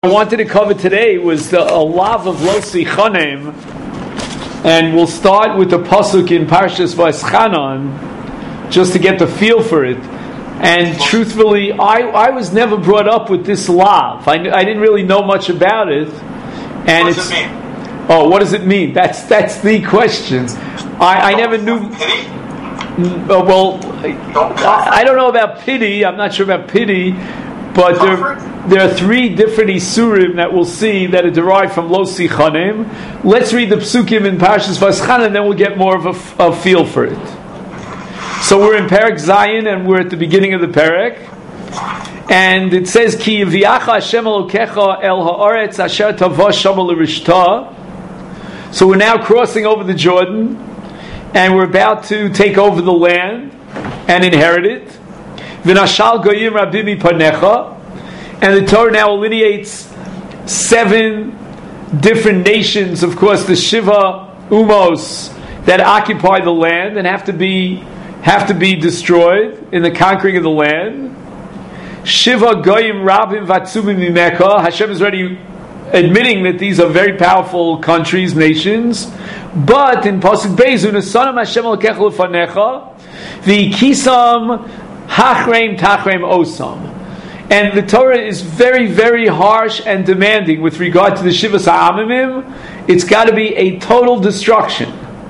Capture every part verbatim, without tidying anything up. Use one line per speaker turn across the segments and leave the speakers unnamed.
I wanted to cover today was the Alav of Losi Chanem, and we'll start with the pasuk in Parshas Vayeschanan just to get the feel for it. And truthfully, I, I was never brought up with this lav. I, I didn't really know much about it. And
what does
it's,
it mean?
Oh, what does it mean? That's that's the question. I, I never knew.
Pity?
Uh, well, I, I don't know about pity. I'm not sure about pity, but there. There are three different isurim that we'll see that are derived from Losi Chanem. Let's read the psukim in Parshas Vayeschanan, and then we'll get more of a, a feel for it. So we're in Perek Zayin, and we're at the beginning of the Perek, and it says, Ki yiviacha Hashem Elokecha el haaretz asher tavah shama l'rishta. So we're now crossing over the Jordan, and we're about to take over the land and inherit it. V'nashal goyim rabim mipanecha. And the Torah now delineates seven different nations, of course, the Shiva Umos that occupy the land and have to be have to be destroyed in the conquering of the land. Shiva Goyim Rabim Vatsumim Mimeka. Hashem is already admitting that these are very powerful countries, nations. But in Pasuk Beis, Unasanam Hashem Elokecha Lefanecha, V'ikisam Hachreim Tachreim Osam. And the Torah is very, very harsh and demanding with regard to the Shivas Ha'amimim. It's got to be a total destruction.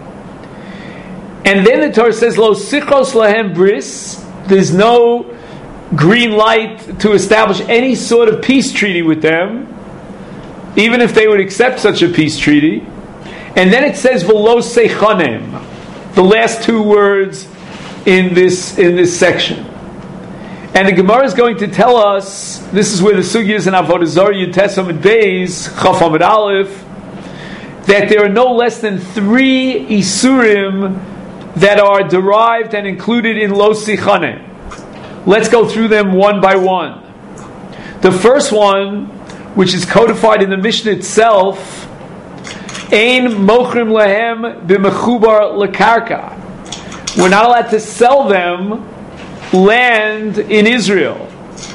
And then the Torah says, Lo sichos lahem bris. There's no green light to establish any sort of peace treaty with them, even if they would accept such a peace treaty. And then it says, V'lo sechanem. The last two words in this in this section. And the Gemara is going to tell us, this is where the Sugi is in Avodah Zarah, Yutes Amud Beis, Chaf Amud Aleph, that there are no less than three Isurim that are derived and included in Losi Chanem. Let's go through them one by one. The first one, which is codified in the Mishnah itself, Ein Mochrim Lahem B'Mechubar L'Karka. We're not allowed to sell them land in Israel,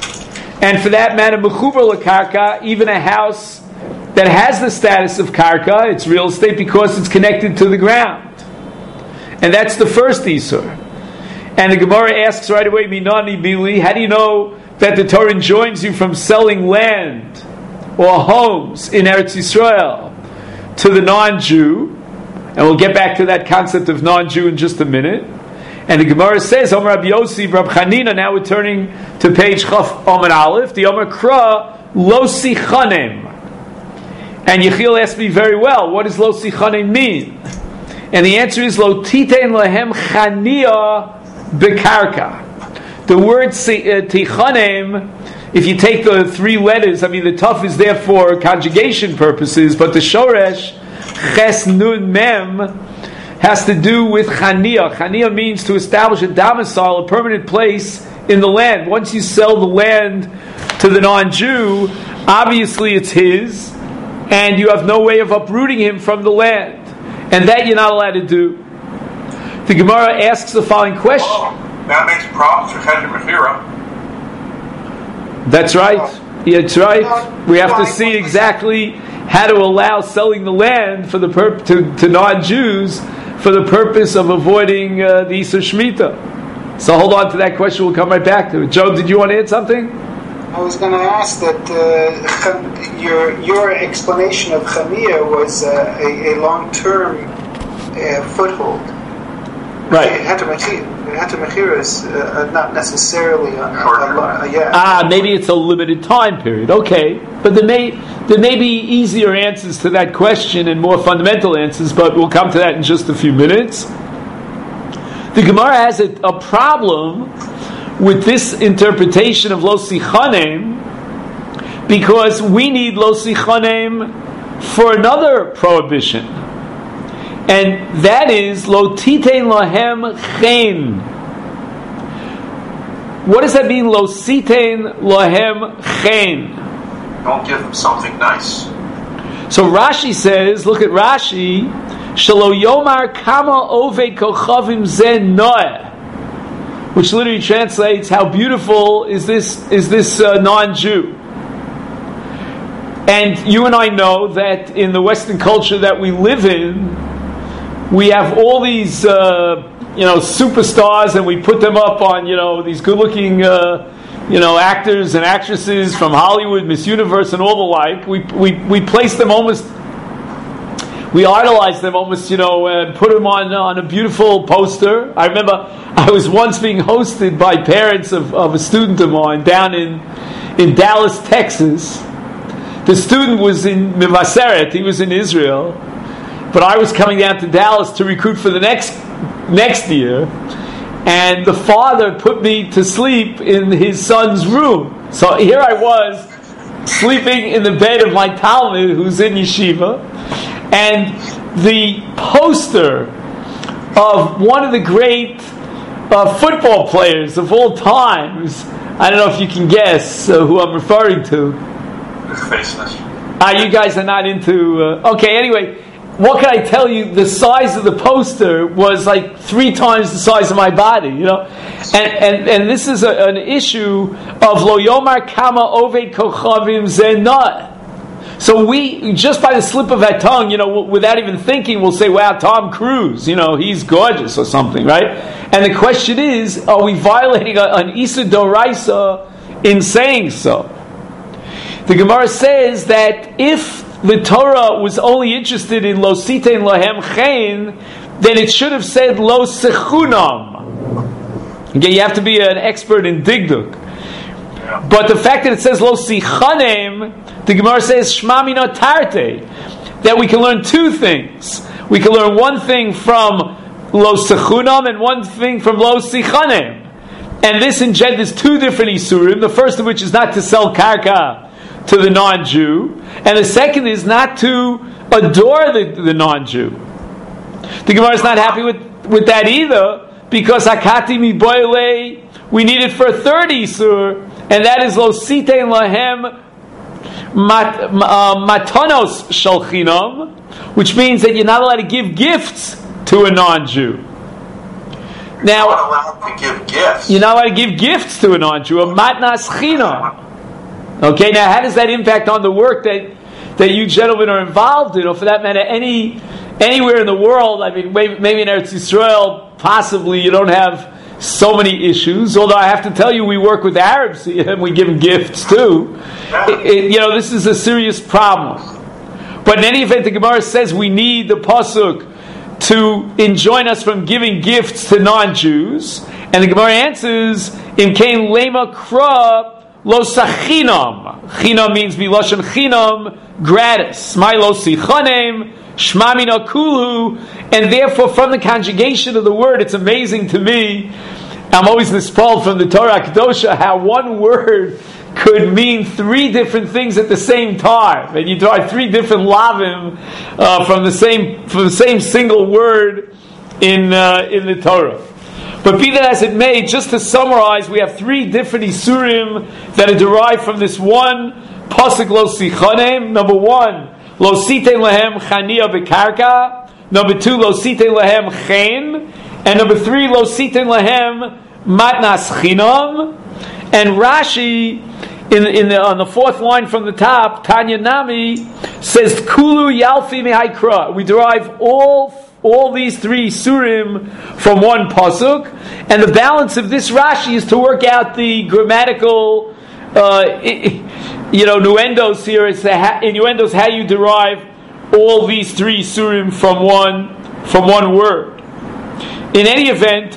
and for that matter, mechubar lekarka, even a house that has the status of karka, it's real estate because it's connected to the ground, and that's the first isur. And the Gemara asks right away, Minani Bili, how do you know that the Torah enjoins you from selling land or homes in Eretz Yisrael to the non-Jew? And we'll get back to that concept of non-Jew in just a minute. And the Gemara says, Omer Rabbi Yossi, Rabbi Chanina, now we're turning to page Chaf Omer Aleph, the Omer Kra, Losi Chanem. And Yechiel asked me very well, what does Losi Chanem mean? And the answer is, Lo Titein Lahem Chania Bekarka. The word Tichanem, if you take the three letters, I mean the Tuf is there for conjugation purposes, but the Shoresh, Ches Nun Mem, has to do with chania. Chania means to establish a domicile, a permanent place in the land. Once you sell the land to the non-Jew, obviously it's his, and you have no way of uprooting him from the land. And that you're not allowed to do. The Gemara asks the following question.
Oh, that makes problems for Chet Mechira.
That's right. Yeah, that's right. We have to see exactly how to allow selling the land for the pur- to, to non-Jews for the purpose of avoiding uh, the Isur Shemitah. So hold on to that question, we'll come right back to it. Joe, did you want to add something?
I was going to ask that uh, your your explanation of Chamia was uh, a, a long-term uh, foothold.
Right.
Heter is uh, not necessarily a, a, a, a, yeah.
Ah, maybe it's a limited time period. Okay, but there may there may be easier answers to that question and more fundamental answers, but we'll come to that in just a few minutes. The Gemara has a, a problem with this interpretation of Losi Chanem because we need Losi Chanem for another prohibition. And that is Lo Titein Lahem Chen. What does that mean? Lo Titein Lahem Chen.
Don't give them something nice.
So Rashi says, look at Rashi, Shelo Yomar Kama Oved Kochavim Ze Noeh, which literally translates, how beautiful is this is this uh, non-Jew? And you and I know that in the Western culture that we live in, we have all these, uh, you know, superstars, and we put them up on, you know, these good-looking, uh, you know, actors and actresses from Hollywood, Miss Universe, and all the like. We we we place them almost, we idolize them almost, you know, and put them on on a beautiful poster. I remember I was once being hosted by parents of, of a student of mine down in in Dallas, Texas. The student was in Mivaseret, he was in Israel, but I was coming down to Dallas to recruit for the next next year, and the father put me to sleep in his son's room. So here I was, sleeping in the bed of my Talmud, who's in yeshiva, and the poster of one of the great uh, football players of all times, I don't know if you can guess uh, who I'm referring to.
Faceless.
Ah, you guys are not into... Uh, okay, anyway, what can I tell you? The size of the poster was like three times the size of my body, you know? And and, and this is a, an issue of Lo Yomar Kama Oved Kochavim Zenah. So we, just by the slip of our tongue, you know, without even thinking, we'll say, wow, Tom Cruise, you know, he's gorgeous or something, right? And the question is, are we violating a, an Issa Doraisa in saying so? The Gemara says that if the Torah was only interested in Lo Sitein Lahem Chen, then it should have said Lo Sechunam. Okay, you have to be an expert in Digduk. But the fact that it says Lo Sichanem, the Gemara says Shma Mino Tarte, that we can learn two things. We can learn one thing from Lo Sechunam and one thing from Lo Sichanem. And this engenders two different Isurim, the first of which is not to sell karka to the non-Jew, and the second is not to adore the, the non-Jew. The Gemara is not happy with, with that either, because Hakati mi boile, we need it for a third Isur, and that is Lo Sitein Lahem mat, uh, Matanos Shalchinam, which means that you're not allowed to give gifts to a non-Jew. Now,
You're not allowed to give gifts.
You're not allowed to give gifts to a non-Jew, a matnas chinam. Okay, now how does that impact on the work that, that you gentlemen are involved in, or for that matter, any anywhere in the world? I mean, maybe, maybe in Eretz Yisrael, possibly you don't have so many issues. Although I have to tell you, we work with Arabs and we give them gifts too. It, it, you know, this is a serious problem. But in any event, the Gemara says we need the pasuk to enjoin us from giving gifts to non-Jews, and the Gemara answers, "Im kain lema kra." Lo sachinam. Chinam means miloshen chinam, gratis. My lo sichanem, shmamina kulu, and therefore from the conjugation of the word, it's amazing to me. I'm always nispal from the Torah Kedosha how one word could mean three different things at the same time, and you draw three different lavim uh, from the same from the same single word in uh, in the Torah. But be that as it may, just to summarize, we have three different Isurim that are derived from this one pasuk Lo Sichanem. Number one, Lo Sitein Lahem Chania Bekarka. Number two, Lo Sitein Lahem Chen. And number three, Lo Sitein Lahem Matnas Chinam. And Rashi, in, in the, on the fourth line from the top, Tanya Nami, says, Kulu Yalfi Mehaikra. We derive all all these three surim from one pasuk, and the balance of this Rashi is to work out the grammatical, uh, you know, innuendos here. It's the ha- innuendos how you derive all these three surim from one from one word. In any event,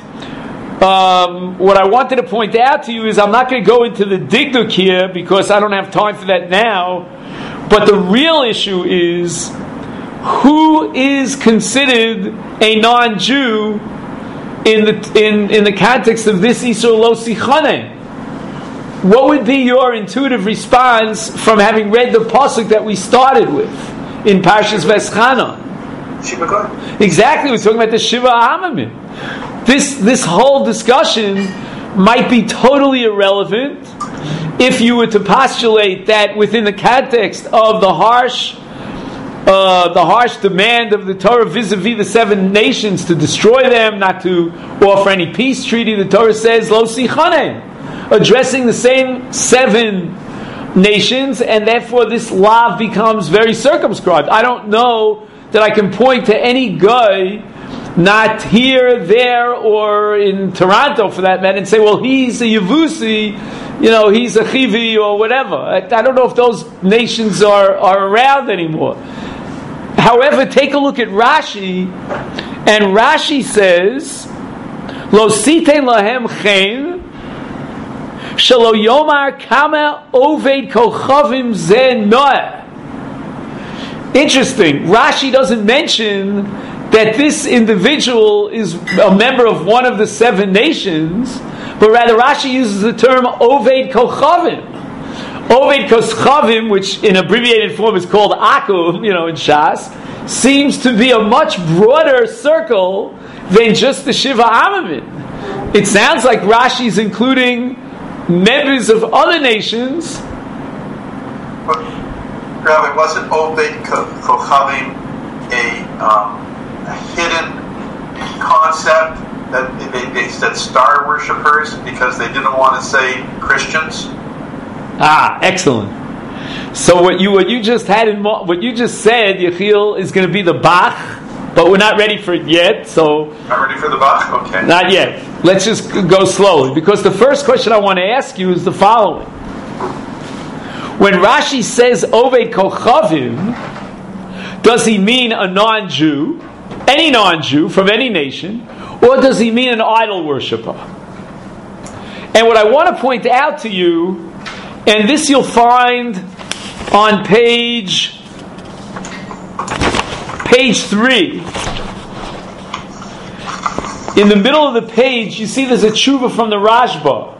um, what I wanted to point out to you is I'm not going to go into the digduk here because I don't have time for that now. But the real issue is, who is considered a non-Jew in the in, in the context of this Isur Lo Sichanem? What would be your intuitive response from having read the pasuk that we started with in Parshas Veschanan?
Shiva Goyim.
Exactly, we're talking about the Shiva Hamamim. This this whole discussion might be totally irrelevant if you were to postulate that within the context of the harsh Uh, the harsh demand of the Torah vis-a-vis the seven nations to destroy them, not to offer any peace treaty, the Torah says, Lo Sichanem, addressing the same seven nations, and therefore this lav becomes very circumscribed. I don't know that I can point to any guy, not here, there, or in Toronto for that matter, and say, well, he's a Yevusi, you know, he's a Chivi or whatever. I, I don't know if those nations are, are around anymore. However, take a look at Rashi, and Rashi says, Lo sitein lahem chen, shelo yomar kama oved kochavim ze noah. Interesting. Rashi doesn't mention that this individual is a member of one of the seven nations, but rather Rashi uses the term Oved Kochavim. Oved Kochavim, which in abbreviated form is called Akum, you know, in Shas, seems to be a much broader circle than just the Shiva Amamim. It sounds like Rashi is including members of other nations.
Rabbi, wasn't Oved Kochavim a, um, a hidden concept that they, they said star worshippers because they didn't want to say Christians?
Ah, excellent. So what you what you just had in what you just said, Yechiel, is going to be the Bach, but we're not ready for it yet. So
not ready for the Bach? Okay.
Not yet. Let's just go slowly, because the first question I want to ask you is the following. When Rashi says Oved Kochavim, does he mean a non-Jew, any non-Jew from any nation, or does he mean an idol worshiper? And what I want to point out to you, and this you'll find on page page three. In the middle of the page, you see there's a tshuva from the Rashba.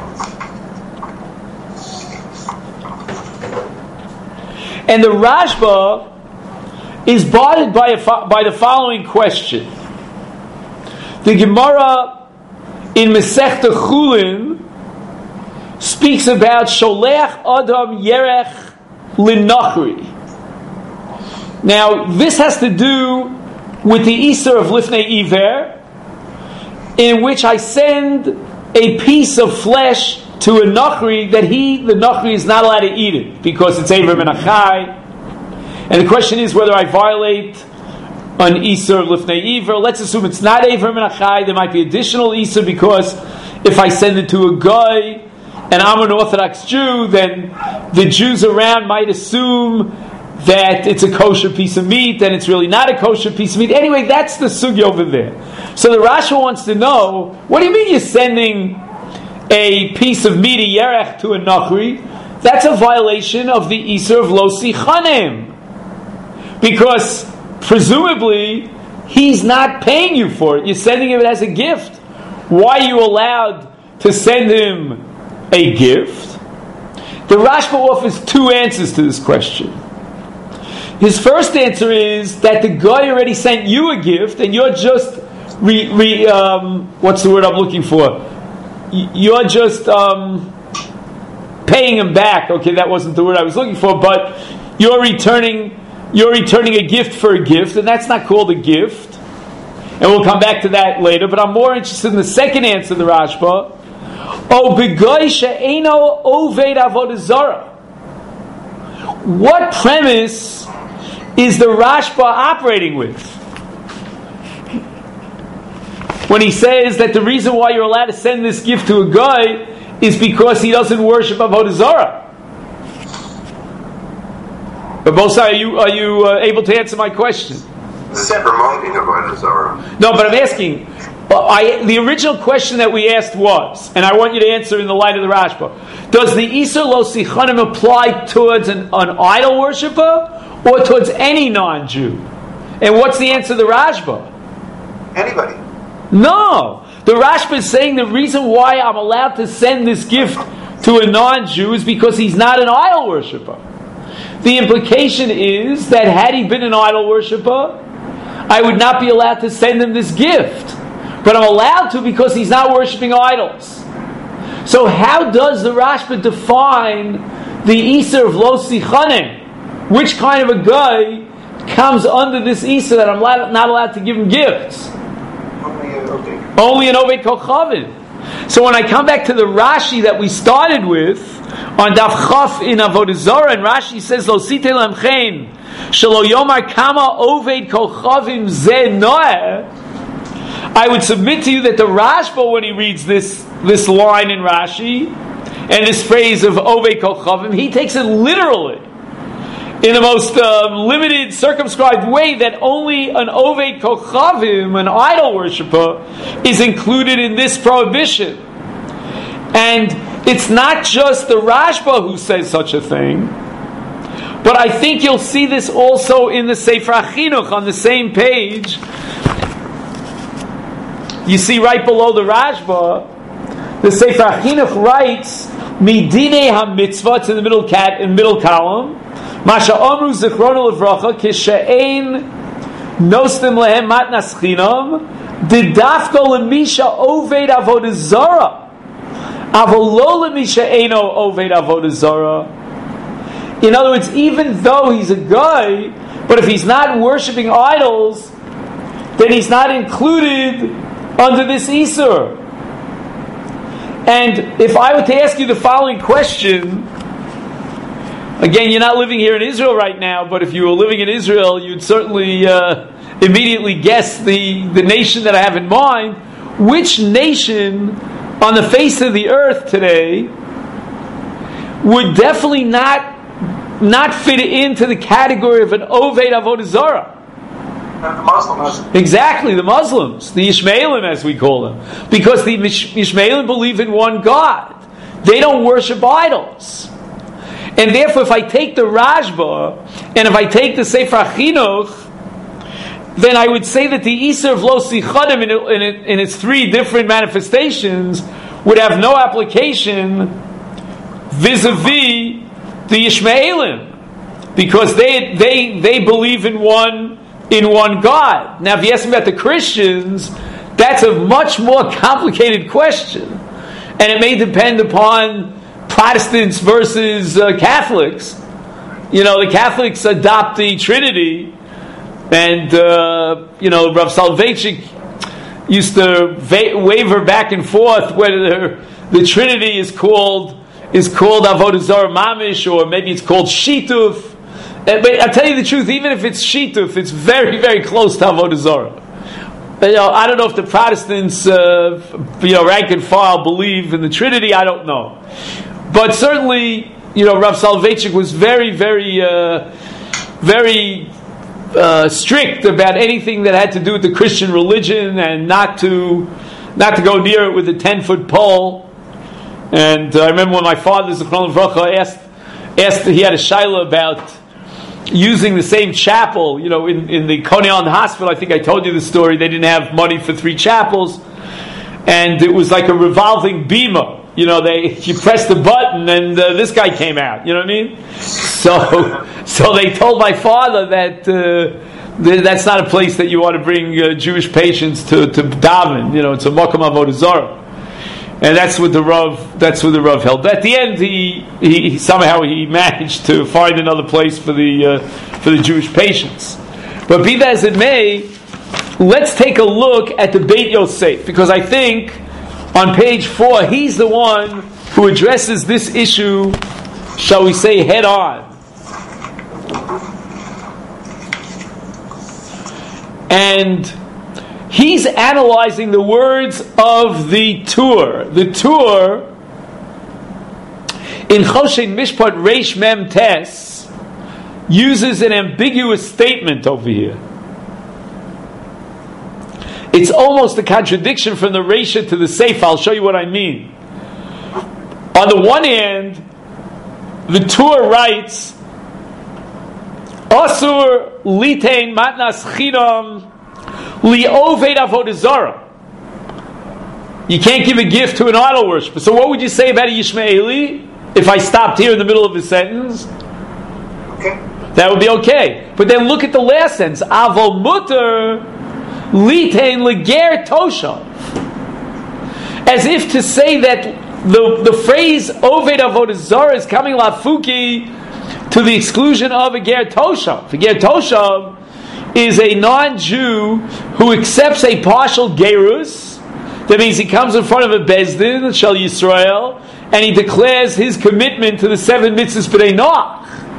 And the Rashba is bothered by, a fo- by the following question. The Gemara in Masechta Chulin speaks about Sholech Adam Yerech Linachri. Now, this has to do with the Easter of Lifnei Iver, in which I send a piece of flesh to a Nachri that he, the Nachri, is not allowed to eat it because it's Eiver Ben Achai. And the question is whether I violate an Easter of Lifnei Iver. Let's assume it's not Eiver Ben Achai. There might be additional Easter because if I send it to a guy and I'm an Orthodox Jew, then the Jews around might assume that it's a kosher piece of meat, and it's really not a kosher piece of meat. Anyway, that's the sugi over there. So the Rasha wants to know, what do you mean you're sending a piece of meat, a yerech, to a nachri? That's a violation of the Easter of Lo Sichanem. Because presumably he's not paying you for it. You're sending him it as a gift. Why are you allowed to send him a gift? The Rashba offers two answers to this question. His first answer is that the guy already sent you a gift, and you're just re, re um, what's the word I'm looking for? You're just um, paying him back. Okay, that wasn't the word I was looking for, but you're returning you're returning a gift for a gift, and that's not called a gift. And we'll come back to that later. But I'm more interested in the second answer of the Rashba. Oh, begoy she'eno oved avodah zarah. What premise is the Rashba operating with when he says that the reason why you're allowed to send this gift to a guy is because he doesn't worship Avodah Zarah? But Bosa, are you are you uh, able to answer my question?
It's promoting Avodah Zarah.
No, but I'm asking. Uh, I, the original question that we asked was, and I want you to answer in the light of the Rashba: does the Isur Lo Sichanim apply towards an, an idol worshiper or towards any non-Jew? And what's the answer to the Rashba?
Anybody.
No. The Rashba is saying the reason why I'm allowed to send this gift to a non-Jew is because he's not an idol worshiper. The implication is that had he been an idol worshiper, I would not be allowed to send him this gift. But I'm allowed to because he's not worshiping idols. So how does the Rashba define the Isur of Lo Sichanim? Which kind of a guy comes under this Isur that I'm not allowed to give him gifts?
Only an Oved.
Only an Oved Kochavim. So when I come back to the Rashi that we started with, on Daf Chaf in Avodah Zarah, and Rashi says, Lo site lemchein, shelo yomar kama oved kochavim ze noeh. I would submit to you that the Rashba, when he reads this, this line in Rashi, and this phrase of oved kochavim, he takes it literally, in the most uh, limited, circumscribed way, that only an oved kochavim, an idol worshiper, is included in this prohibition. And it's not just the Rashba who says such a thing, but I think you'll see this also in the Sefer HaChinuch on the same page. You see right below the Rashba, the Sefer HaChinuch writes, Midinei HaMitzvah, it's in the middle cat in the middle column, Masha Omru Zichrono Levracha, Kishain Nostim Lehem Matnas Chinam, Didafko Lemisha Oved Avodah Zarah. In other words, even though he's a guy, but if he's not worshipping idols, then he's not included under this Isur. And if I were to ask you the following question, again, you're not living here in Israel right now, but if you were living in Israel, you'd certainly uh, immediately guess the, the nation that I have in mind. Which nation on the face of the earth today would definitely not not fit into the category of an Oved Avodah Zarah?
The Muslims.
Exactly, the Muslims, the Ishmaelim as we call them, because the Ishmaelim believe in one God. They don't worship idols, and therefore, if I take the Rashba and if I take the Sefer HaChinuch, then I would say that the Isur of Lo Sichadim in, in, in its three different manifestations would have no application vis-a-vis the Ishmaelim, because they they they believe in one in one God. Now, if you ask me about the Christians, that's a much more complicated question, and it may depend upon Protestants versus uh, Catholics. You know, the Catholics adopt the Trinity. And, uh, you know, Rav Soloveitchik used to va- waver back and forth whether the Trinity is called is called Avodah Zarah Mamish, or maybe it's called Shituf. Uh, but I'll tell you the truth, even if it's Shituf, it's very, very close to Avodah Zarah. You know, I don't know if the Protestants, uh, you know, rank and file believe in the Trinity, I don't know. But certainly, you know, Rav Soloveitchik was very, very, uh, very... Uh, strict about anything that had to do with the Christian religion, and not to not to go near it with a ten foot pole. And uh, I remember when my father, Zichron Livracha, asked asked he had a shaila about using the same chapel. You know, in, in the Coney Island Hospital, I think I told you the story. They didn't have money for three chapels, and it was like a revolving bima. You know, they you press the button and uh, this guy came out. You know what I mean? So, so they told my father that uh, th- that's not a place that you want to bring uh, Jewish patients to to daven. You know, it's a Mokum Avodah Zarah, and that's what the Rav that's what the Rav held. But at the end, he, he somehow he managed to find another place for the uh, for the Jewish patients. But be that as it may, let's take a look at the Beit Yosef, because I think on page four, he's the one who addresses this issue, shall we say, head on. And he's analyzing the words of the Tur. The Tur, in Choshen Mishpat Reish Mem Tes, uses an ambiguous statement over here. It's almost a contradiction from the Reisha to the Seif. I'll show you what I mean. On the one hand, the Tur writes, Asur litein matnas chinam li'oved avodah zarah. You can't give a gift to an idol worshiper. So what would you say about a Yishmaeli if I stopped here in the middle of his sentence?
Okay.
That would be okay. But then look at the last sentence. Avol muter litein leger toshav. As if to say that the, the phrase Oved Avodah Zarah is coming lafuki to the exclusion of a ger toshav. A ger toshav is a non-Jew who accepts a partial gerus. That means he comes in front of a bezdin, Shel Yisrael, and he declares his commitment to the seven mitzvahs b'nei Noach.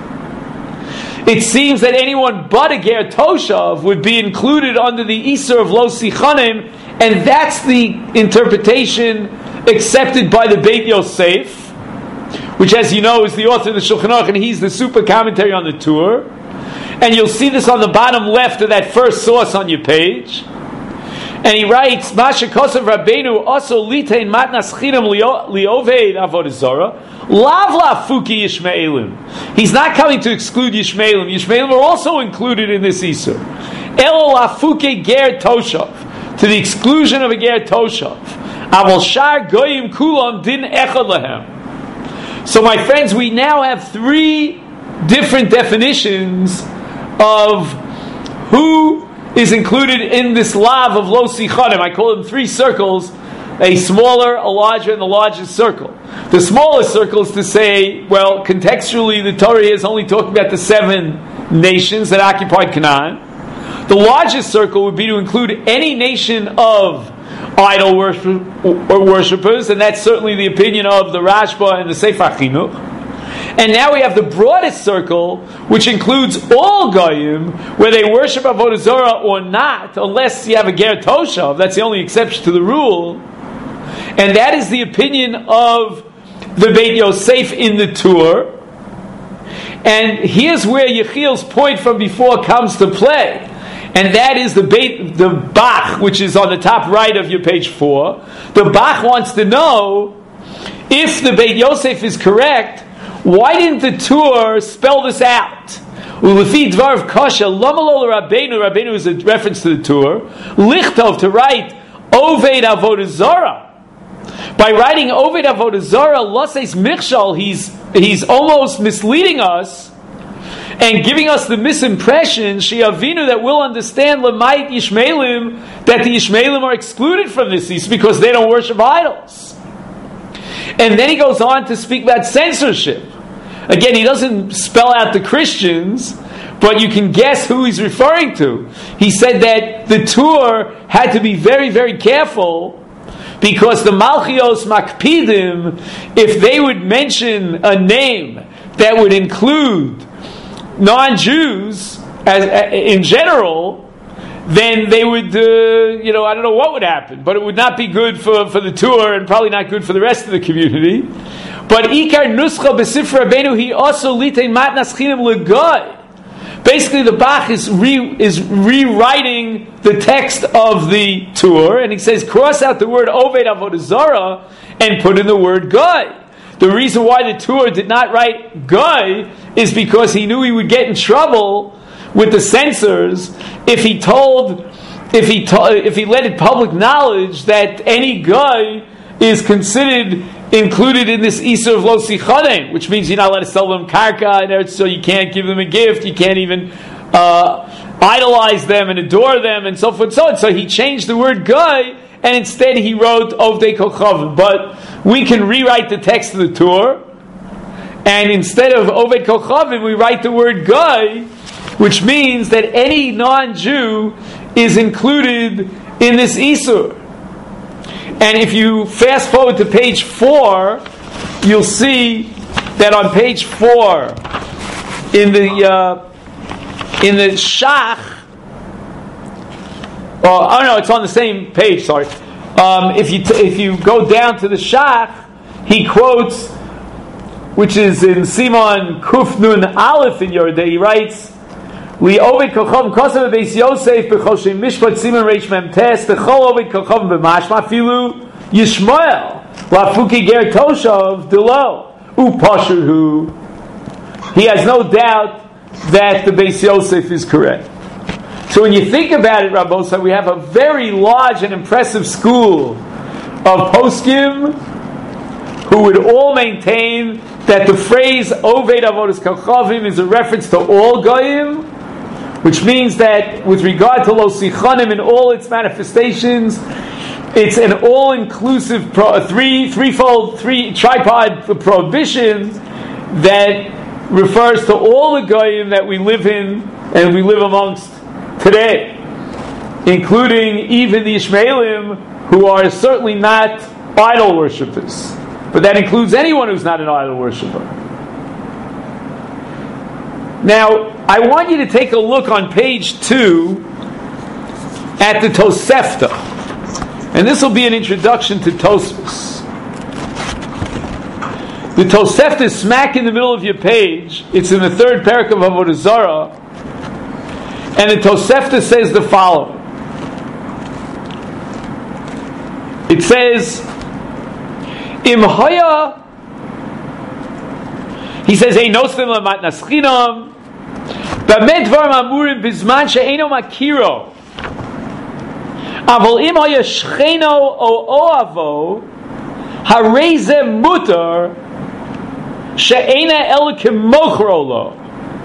It seems that anyone but a ger toshav would be included under the Isur of lo sichanim, and that's the interpretation accepted by the Beit Yosef, which, as you know, is the author of the Shulchan Aruch, and he's the super commentary on the Tur. And you'll see this on the bottom left of that first source on your page. And he writes, Masha Kosav Rabbeinu also litein matnas chinam lioved avodah zarah lav lafuki Yishmaelim. He's not coming to exclude Yishmaelim. Yishmaelim are also included in this Isur. Elo lafuki ger toshav, to the exclusion of a ger toshav. Avol shar goyim kulam din echad lahem. So, my friends, we now have three different definitions of who is included in this lav of lo sichanim. I call them three circles: a smaller, a larger, and the largest circle. The smallest circle is to say, well, contextually, the Torah is only talking about the seven nations that occupied Canaan. The largest circle would be to include any nation of idol worship, or worshippers, and that's certainly the opinion of the Rashba and the Sefer Chinuch. And now we have the broadest circle, which includes all Goyim, where they worship Avodah Zarah or not, unless you have a Ger Toshav. That's the only exception to the rule. And that is the opinion of the Beit Yosef in the Tur. And here's where Yechiel's point from before comes to play. And that is the Beit, the Bach, which is on the top right of your page four. The Bach wants to know, if the Beit Yosef is correct, why didn't the Tur spell this out? Ulefi dvar kasha lamalol Rabbeinu. Rabbeinu is a reference to the Tur. Lichtov, to write Oved Avodah Zarah. By writing Oved Avodah Zarah, Laseis Michshal, he's he's almost misleading us and giving us the misimpression, She'avinu, that we'll understand Lamait Yishmaelim, that the Yishmaelim are excluded from this East because they don't worship idols. And then he goes on to speak about censorship. Again, he doesn't spell out the Christians, but you can guess who he's referring to. He said that the Tur had to be very, very careful because the Malchios Makpidim, if they would mention a name that would include non-Jews as, in general, then they would, uh, you know, I don't know what would happen, but it would not be good for, for the Tur and probably not good for the rest of the community. But Ikar Nuscha B'Sifra Rabbeinu, he also litein matnas chinam legoy. Basically, the Bach is re, is rewriting the text of the Tur, and he says, cross out the word Oved Avodah Zarah and put in the word Goy. The reason why the Tur did not write Goy is because he knew he would get in trouble with the censors if he told, if he to, if he let it public knowledge that any Goy is considered included in this Isur of Lo Sichanim, which means you're not allowed to sell them karka and eretz, so you can't give them a gift, you can't even uh, idolize them and adore them, and so forth and so on. So he changed the word Goy, and instead he wrote Ovdei Kochavim. But we can rewrite the text of the Tur, and instead of Oved Kochavim, we write the word Goy, which means that any non-Jew is included in this Isur. And if you fast forward to page four, you'll see that on page four, in the uh, in the Shach, oh, oh no, it's on the same page. Sorry. Um, if you t- if you go down to the Shach, he quotes, which is in Simon Kuf Nun Aleph in Yordei, he writes, "Li Ovid Kochav Kosav Beis Yosef B'Chol Shem Mishpat Simon Reish Mem Tes B'Chol Ovid Kochav B'Mashma Filu Yishmael Lafuki Ger Toshav Delo Upashuhu." He has no doubt that the Beis Yosef is correct. So when you think about it, Rabbosa, we have a very large and impressive school of poskim who would all maintain that the phrase Oved Avodas Kochavim is a reference to all Goyim, which means that with regard to Lo Sichanim in all its manifestations, it's an all-inclusive pro, three, threefold, three tripod prohibition that refers to all the Goyim that we live in and we live amongst today, including even the Ishmaelim, who are certainly not idol worshippers. but that includes anyone who's not an idol worshiper. Now, I want you to take a look on page two at the Tosefta, and this will be an introduction to Tosfos. The Tosefta is smack in the middle of your page. It's in the third parak of Avodah Zarah, and the Tosefta says the following. It says, Im haya, he says, Ein noslim lamat naschinam, b'amed dvarim amurim bizman she'eino makiro, aval im haya shcheno o oavo, harei ze mutar, she'eina el kemochro lo.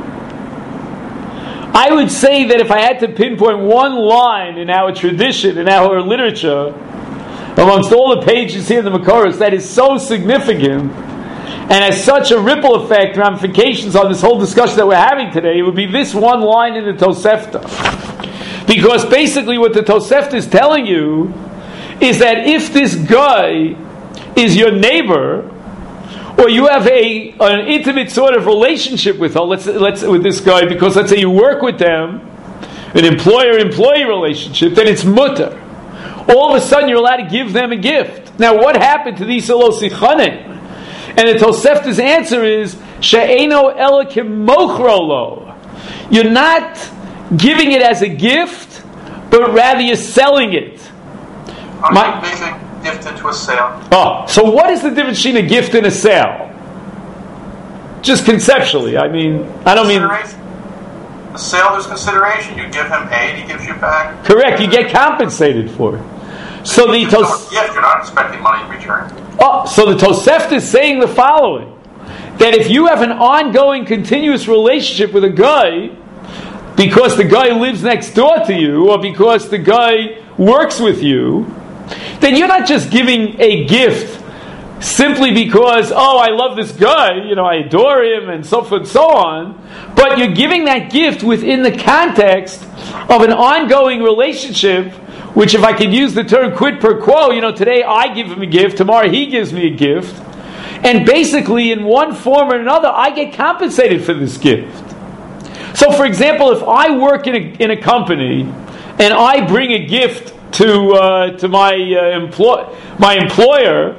I would say that if I had to pinpoint one line in our tradition, in our literature, amongst all the pages here in the Makoros, that is so significant and has such a ripple effect, ramifications on this whole discussion that we're having today, it would be this one line in the Tosefta. Because basically what the Tosefta is telling you is that if this guy is your neighbor, or you have a an intimate sort of relationship with her, let's let's with this guy, because let's say you work with them, an employer-employee relationship, then it's mutter. All of a sudden you're allowed to give them a gift. Now what happened to these Salosichanim? And the Tosefta's answer is, She'eino ela kemochrolo. You're not giving it as a gift, but rather you're selling it.
I'm
My,
making a gift into a sale.
Oh, so what is the difference between a gift and a sale? Just conceptually, I mean, I don't mean...
A sale, there's consideration. You give him A, and he gives you back.
Correct, you get compensated for it. So the Tos-
Yes, you're not expecting money in return.
Oh, so the Tosefta is saying the following: that if you have an ongoing, continuous relationship with a guy, because the guy lives next door to you, or because the guy works with you, then you're not just giving a gift simply because, oh, I love this guy, you know, I adore him, and so forth and so on, but you're giving that gift within the context of an ongoing relationship, which, if I could use the term quid pro quo, you know, today I give him a gift, tomorrow he gives me a gift, and basically in one form or another I get compensated for this gift. So for example, if I work in a, in a company and I bring a gift to uh, to my uh, employ my employer,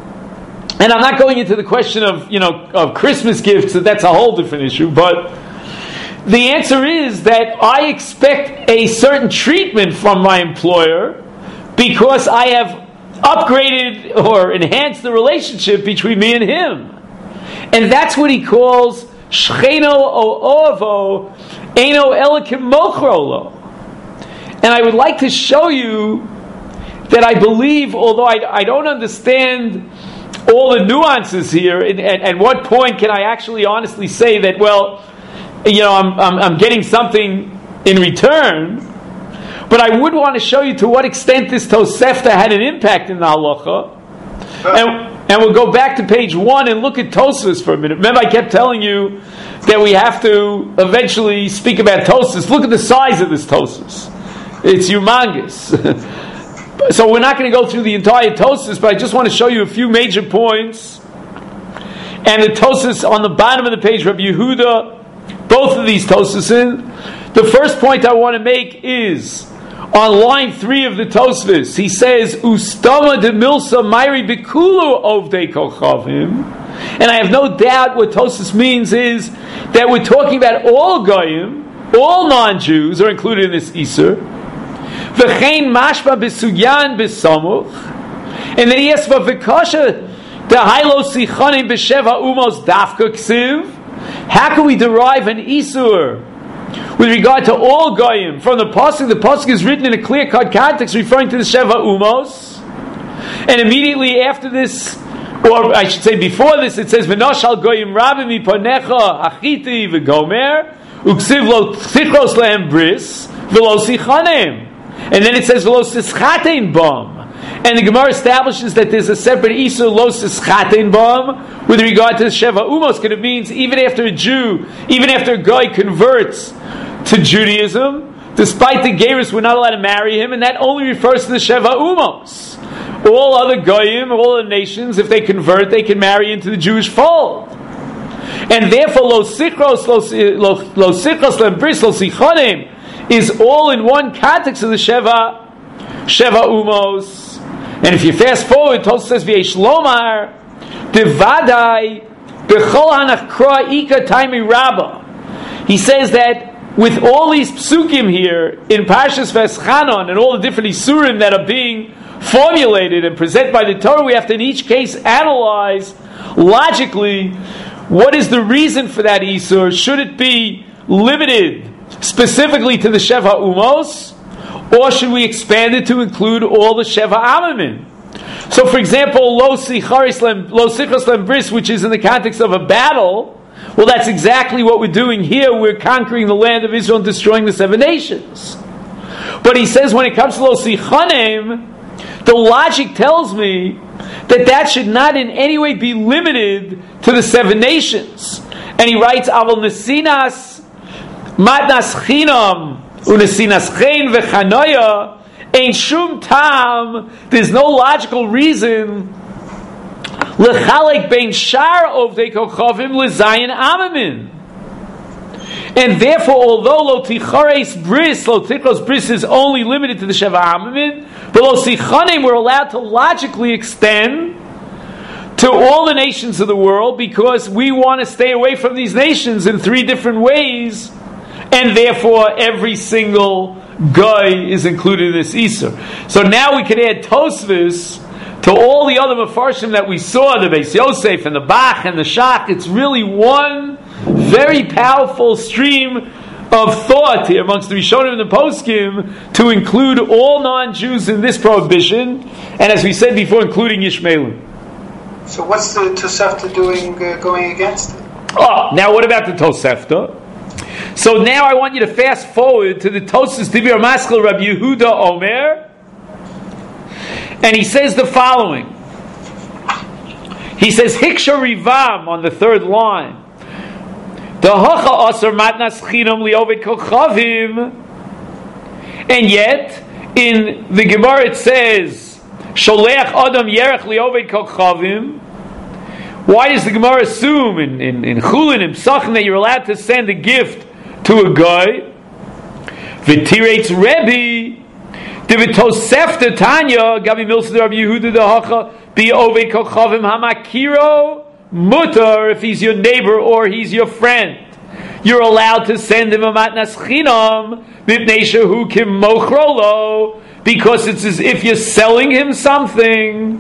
and I'm not going into the question of, you know, of Christmas gifts, that's a whole different issue, but the answer is that I expect a certain treatment from my employer because I have upgraded or enhanced the relationship between me and him. And that's what he calls Shcheno o Ovo Eino Ela Kemochrolo. And I would like to show you that I believe, although I, I don't understand all the nuances here, and at what point can I actually honestly say that, well, you know, I'm, I'm, I'm getting something in return, but I would want to show you to what extent this Tosefta had an impact in the halacha. And, and we'll go back to page one and look at Tosfos for a minute. Remember, I kept telling you that we have to eventually speak about Tosfos. Look at the size of this Tosfos. It's humongous. So we're not going to go through the entire Tosfos, but I just want to show you a few major points. And the Tosfos on the bottom of the page, Rabbi Yehuda, both of these Tosfos in. The first point I want to make is on line three of the Tosfos. He says, "Ustama de milsa mayri bikulu ovdei kochavim," and I have no doubt what Tosfos means is that we're talking about all goyim, all non-Jews are included in this Isur. V'chein mashma b'sugyan b'samuch, and then he asks for v'kasha dehailo sichanim b'sheva umos dafka ksiv. How can we derive an Isur with regard to all goyim from the pasuk? The pasuk is written in a clear-cut context, referring to the Sheva Umos, and immediately after this, or I should say before this, it says V'noshal goyim rabim mipanecha achiti v'gomer uksiv lo tichos lehem bris v'lo sichanim, and then it says v'lo sischatein bam. And the Gemara establishes that there's a separate Isur lo sischatein bam with regard to the Sheva Umos, because it means even after a Jew, even after a guy converts to Judaism, despite the Gerus, we're not allowed to marry him, and that only refers to the Sheva Umos. all other goyim, all the nations, if they convert, they can marry into the Jewish fold. And therefore, lo sichros, lo sichros, lo bris, lo sichonim is all in one context of the Sheva, Sheva Umos. And if you fast forward, Tosfos says, V'yesh lomar, devadai, b'chol hanachkra ika taimi rabba. He says that with all these psukim here in Parshas Veschanon and all the different isurim that are being formulated and presented by the Torah, we have to in each case analyze logically what is the reason for that isur. Should it be limited specifically to the Sheva Umos, or should we expand it to include all the Sheva Amamim? So, for example, Lo Sichros Lem Bris, which is in the context of a battle, well, that's exactly what we're doing here. We're conquering the land of Israel and destroying the seven nations. But he says when it comes to Lo Sichonim, the logic tells me that that should not in any way be limited to the seven nations. And he writes, Aval Nesinas Matnas Chinam Unesinas Chen Vechanoya Ein Shum Tam. There's no logical reason Lechalek Bein Shar Ovdei Kochavim Lezayin Amamin. And therefore, although Lo Tichares Bris, Lo Tichros Bris is only limited to the Sheva Amamin, but Lo Sichanim we're allowed to logically extend to all the nations of the world because we want to stay away from these nations in three different ways, and therefore every single guy is included in this Isur. So now we can add Tosfos to all the other Mefarshim that we saw, the Beis Yosef and the Bach and the Shach. It's really one very powerful stream of thought here amongst the Rishonim and the Poskim to include all non-Jews in this prohibition, and as we said before, including Yishmaelim.
So what's the Tosefta doing, uh, going against it?
Oh, now what about the Tosefta? So now I want you to fast forward to the Tosfos Dibur Maskil Rabbi Yehuda Omer, and he says the following. He says, Hiksha Rivam on the third line. The Hacha Asar Matnas Chinam Li'ovid Kochavim. And yet, in the Gemara it says, Sholeach Adam Yerech Li'ovid Kochavim. Why does the Gemara assume in, in, in Chulin and Psachim that you're allowed to send a gift to a guy? V'tireitz Rebbe Divitosefta Tanya Gabi Milsa Rabbi Yehuda the Hacha Bi Oved Kochavim Hamakiro Mutar, if he's your neighbor or he's your friend, you're allowed to send him a matnas chinam mipnei shehu kim mochrolo, because it's as if you're selling him something,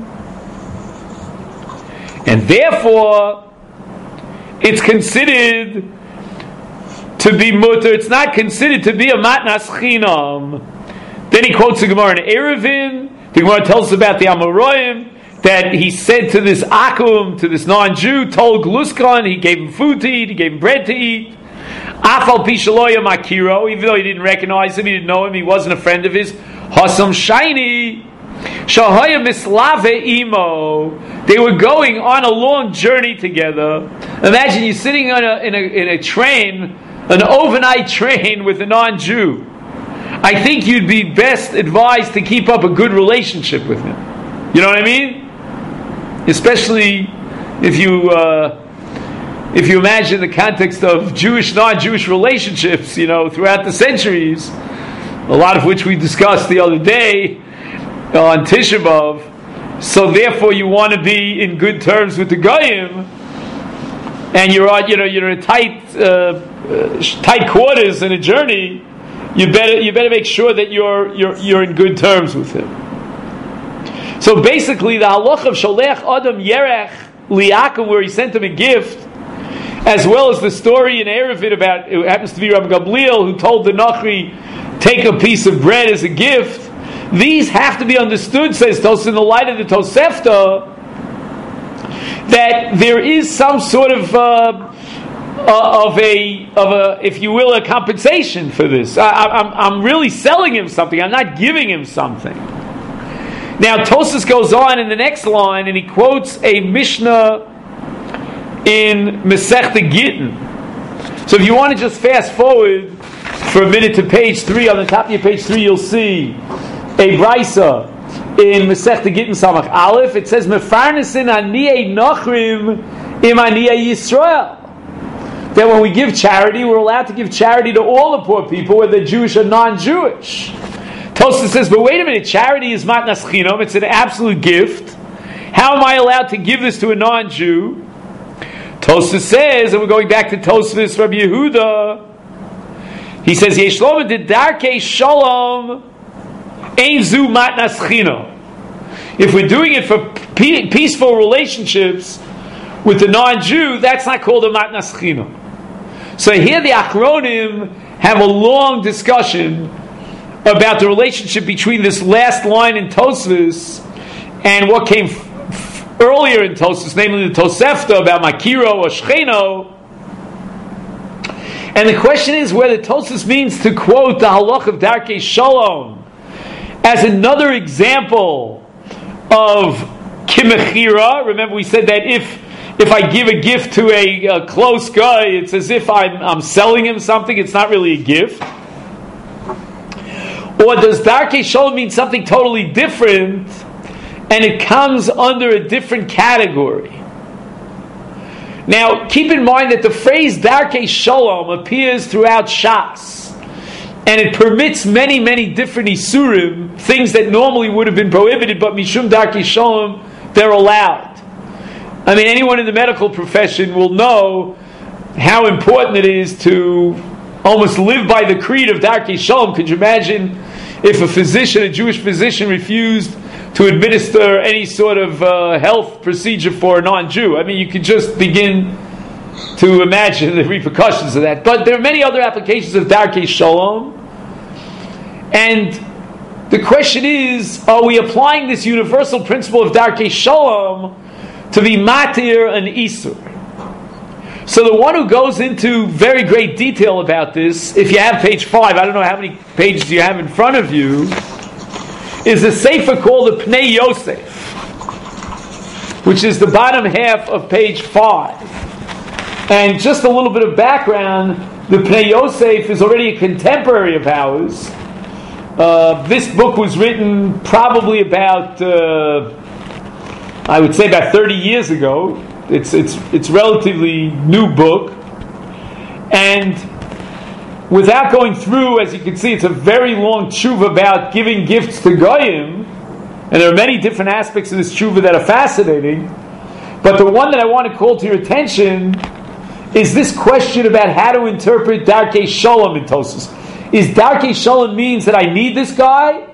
and therefore it's considered to be mutar. It's not considered to be a matnas chinam. Then he quotes the Gemara in Eruvin. The Gemara tells us about the Amoraim, that he said to this Akum, to this non-Jew, told Gluskan, he gave him food to eat, he gave him bread to eat. Afal Pishaloya Makiro, even though he didn't recognize him, he didn't know him, he wasn't a friend of his. Hasam Shaini, Shahaya Mislave Imo. They were going on a long journey together. Imagine you're sitting on a, in, a, in a train, an overnight train with a non-Jew. I think you'd be best advised to keep up a good relationship with him. You know what I mean? Especially if you uh, if you imagine the context of Jewish, non-Jewish relationships, you know, throughout the centuries, a lot of which we discussed the other day on Tisha B'Av. So therefore, you want to be in good terms with the Goyim, and you're on, you know, you're in tight uh, uh, tight quarters in a journey. You better you better make sure that you're you're you're in good terms with him. So basically, the halach of Sholech Adam Yerech Liakum, where he sent him a gift, as well as the story in Eruvin about, it happens to be Rabbi Gamliel who told the Nachri, take a piece of bread as a gift. These have to be understood, says Tos, in the light of the Tosefta, that there is some sort of uh, uh, of a of a, if you will, a compensation for this. I, I'm I'm really selling him something. I'm not giving him something. Now, Tosfos goes on in the next line, and he quotes a Mishnah in Masechta Gittin. So if you want to just fast forward for a minute to page three, on the top of your page three, you'll see a Brisa in Masechta Gittin Samach Aleph, it says, Mefarnesin aniyei nochrim im aniyei Yisrael. That when we give charity, we're allowed to give charity to all the poor people, whether Jewish or non-Jewish. Tosfos says, but wait a minute, charity is matnas chinam, it's an absolute gift. How am I allowed to give this to a non-Jew? Tosfos says, and we're going back to Tosfos Rabbi Yehuda, he says, Yeshlom de darkei shalom ein zu matnas chinam. If we're doing it for pe- peaceful relationships with the non-Jew, that's not called a matnas chinam. So here the Achronim have a long discussion about the relationship between this last line in Tosfos and what came f- f- earlier in Tosfos, namely the Tosefta about Makiro or Shcheno. And the question is whether Tosfos means to quote the halach of Darkei Shalom as another example of Kimechira. Remember we said that if If I give a gift to a, a close guy, it's as if I'm, I'm selling him something. It's not really a gift. Or does Darkei Shalom mean something totally different, and it comes under a different category? Now, keep in mind that the phrase Darkei Shalom appears throughout Shas, and it permits many, many different Isurim, things that normally would have been prohibited, but Mishum Darkei Shalom, they're allowed. I mean, anyone in the medical profession will know how important it is to almost live by the creed of Darkei Shalom. Could you imagine if a physician, a Jewish physician, refused to administer any sort of uh, health procedure for a non-Jew? I mean, you could just begin to imagine the repercussions of that. But there are many other applications of Darkei Shalom. And the question is, are we applying this universal principle of Darkei Shalom to be matir and isur? So the one who goes into very great detail about this, if you have page five, I don't know how many pages you have in front of you, is a sefer called the Pnei Yosef, which is the bottom half of page five. And just a little bit of background, the Pnei Yosef is already a contemporary of ours. Uh, this book was written probably about uh, I would say about thirty years ago. It's it's it's relatively new book, and without going through, as you can see, it's a very long tshuva about giving gifts to goyim, and there are many different aspects of this tshuva that are fascinating. But the one that I want to call to your attention is this question about how to interpret Darkei Shalom in Tosfos. Is Darkei Shalom means that I need this guy,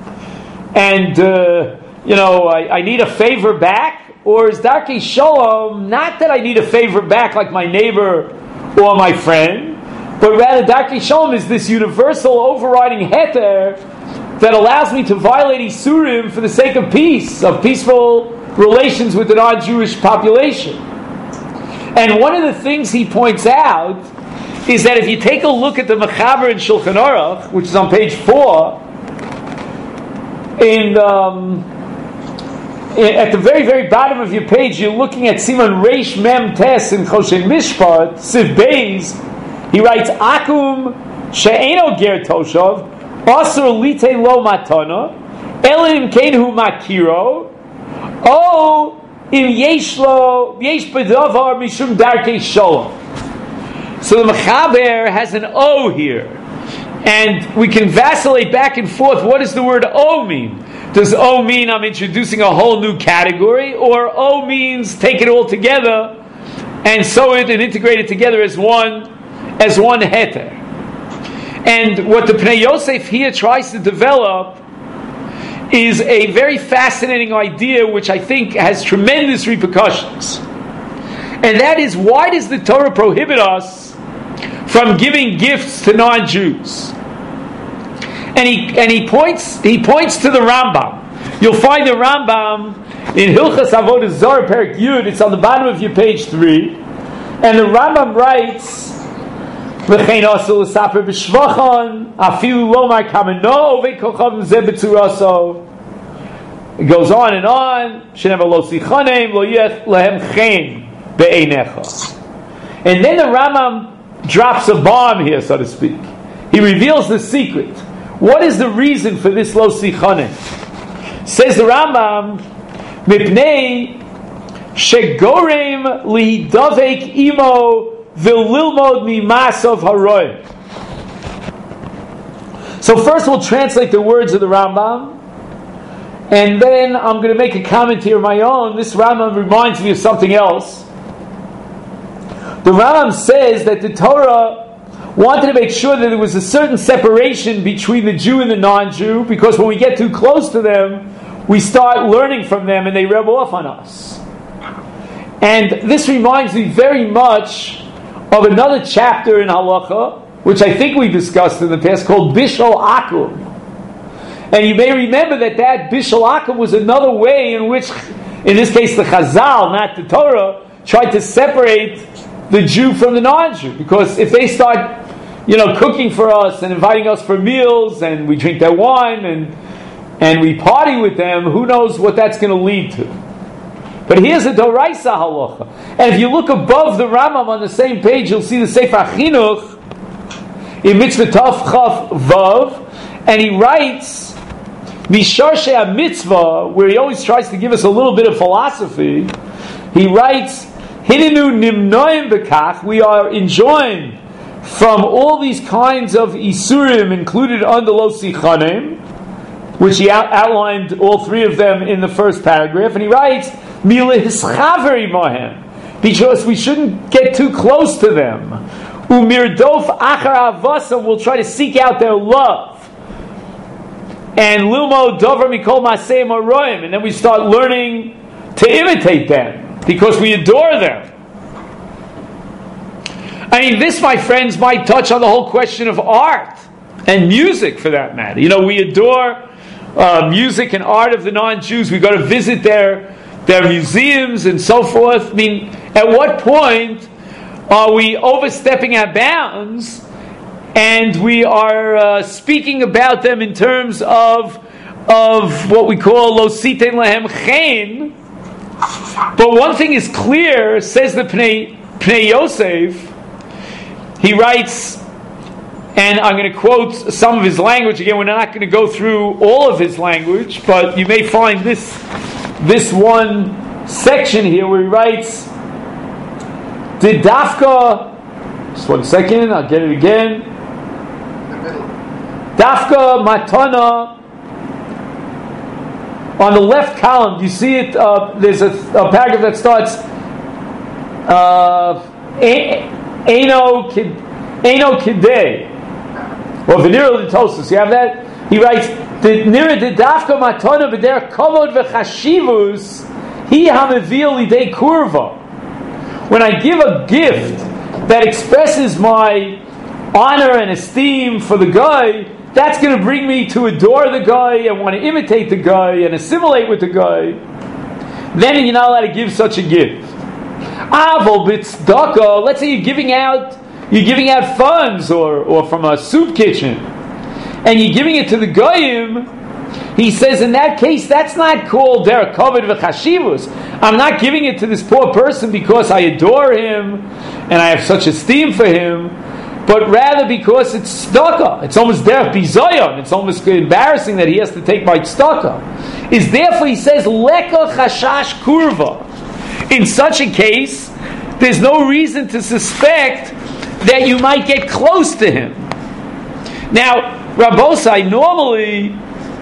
and uh, you know, I, I need a favor back? Or is Darkei Shalom not that I need a favor back like my neighbor or my friend, but rather Darkei Shalom is this universal overriding heter that allows me to violate Isurim for the sake of peace, of peaceful relations with the non-Jewish population. And one of the things he points out is that if you take a look at the Mechaber in Shulchan Aruch, which is on page four, in um, at the very, very bottom of your page, you're looking at Siman Reish Mem Tes in Choshen Mishpat, Siv Beis. He writes, Akum she'eno ger toshav, asur lite lo matana, elim kenhu makiro, o im yesh lo, yesh bedavar mishum darkei shalom. So the Mechaber has an O here. And we can vacillate back and forth. What does the word O mean? Does O mean I'm introducing a whole new category? Or O means take it all together and sew it and integrate it together as one as one heter? And what the Pnei Yosef here tries to develop is a very fascinating idea which I think has tremendous repercussions. And that is, why does the Torah prohibit us from giving gifts to non-Jews? And he and he points he points to the Rambam. You'll find the Rambam in Hilchas Avodah Zarah Perek Yud. It's on the bottom of your page three, and the Rambam writes, "V'chein asul l'saper b'shvachon afilu lomar kameno ve'kochav zeh b'tzuraso." It goes on and on. Shenever lo sichanem lo yech lehem chen be'einecha. And then the Rambam drops a bomb here, so to speak. He reveals the secret. What is the reason for this lo sichanem? Says the Rambam, Mipnei shegorem lihidavek imo v'lilmod mimasov haroim. So first we'll translate the words of the Rambam, and then I'm going to make a comment here of my own. This Rambam reminds me of something else. The Rambam says that the Torah wanted to make sure that there was a certain separation between the Jew and the non-Jew, because when we get too close to them, we start learning from them and they rebel off on us. And this reminds me very much of another chapter in Halacha, which I think we discussed in the past, called Bishul Akum. And you may remember that that Bishul Akum was another way in which, in this case the Chazal, not the Torah, tried to separate the Jew from the non-Jew. Because if they start, you know, cooking for us and inviting us for meals, and we drink their wine and and we party with them, who knows what that's going to lead to. But here's a Doraisa Halacha. And if you look above the Rambam on the same page, you'll see the Sefer Chinuch in Mitzvah Tov Chav Vav, and he writes Mishar She'ah Mitzvah, where he always tries to give us a little bit of philosophy. He writes, Hinenu Nimnoim Bekach, we are enjoined from all these kinds of Isurim included under Lo Sichanim, which he out- outlined all three of them in the first paragraph, and he writes Mila Hischaveri Mohem, because we shouldn't get too close to them. Umirdof Achar Avasa, will try to seek out their love. And Lilmo Dover Mikol Masei Maroim, and then we start learning to imitate them because we adore them. I mean, this, my friends, might touch on the whole question of art and music, for that matter. You know, we adore uh, music and art of the non-Jews. We go to visit their their museums and so forth. I mean, at what point are we overstepping our bounds and we are uh, speaking about them in terms of of what we call lo sitein lahem chen? But one thing is clear, says the Pnei, Pnei Yosef. He writes, and I'm going to quote some of his language. Again, we're not going to go through all of his language, but you may find this this one section here where he writes, Didafka, just one second, I'll get it again. Dafka Matana, on the left column, do you see it? Uh, there's a, a paragraph that starts, uh, Eino Kidei, or Venira Litosus. You have that? He writes, Nira de Dafka Matana B'der Kovod V'Chashivus Hi HaMevil Lidei Kurva. When I give a gift that expresses my honor and esteem for the guy, that's going to bring me to adore the guy and want to imitate the guy and assimilate with the guy. Then you're not allowed to give such a gift. Avol b'tzedakah, let's say you're giving out you're giving out funds or, or from a soup kitchen, and you're giving it to the goyim. He says in that case that's not called derech kavod v'chashivus. I'm not giving it to this poor person because I adore him and I have such esteem for him, but rather because it's tzedakah. It's almost derech bizayon. It's almost embarrassing that he has to take my tzedakah. Is therefore, he says, leka chashash kurva. In such a case, there's no reason to suspect that you might get close to him. Now, Rabbosai, normally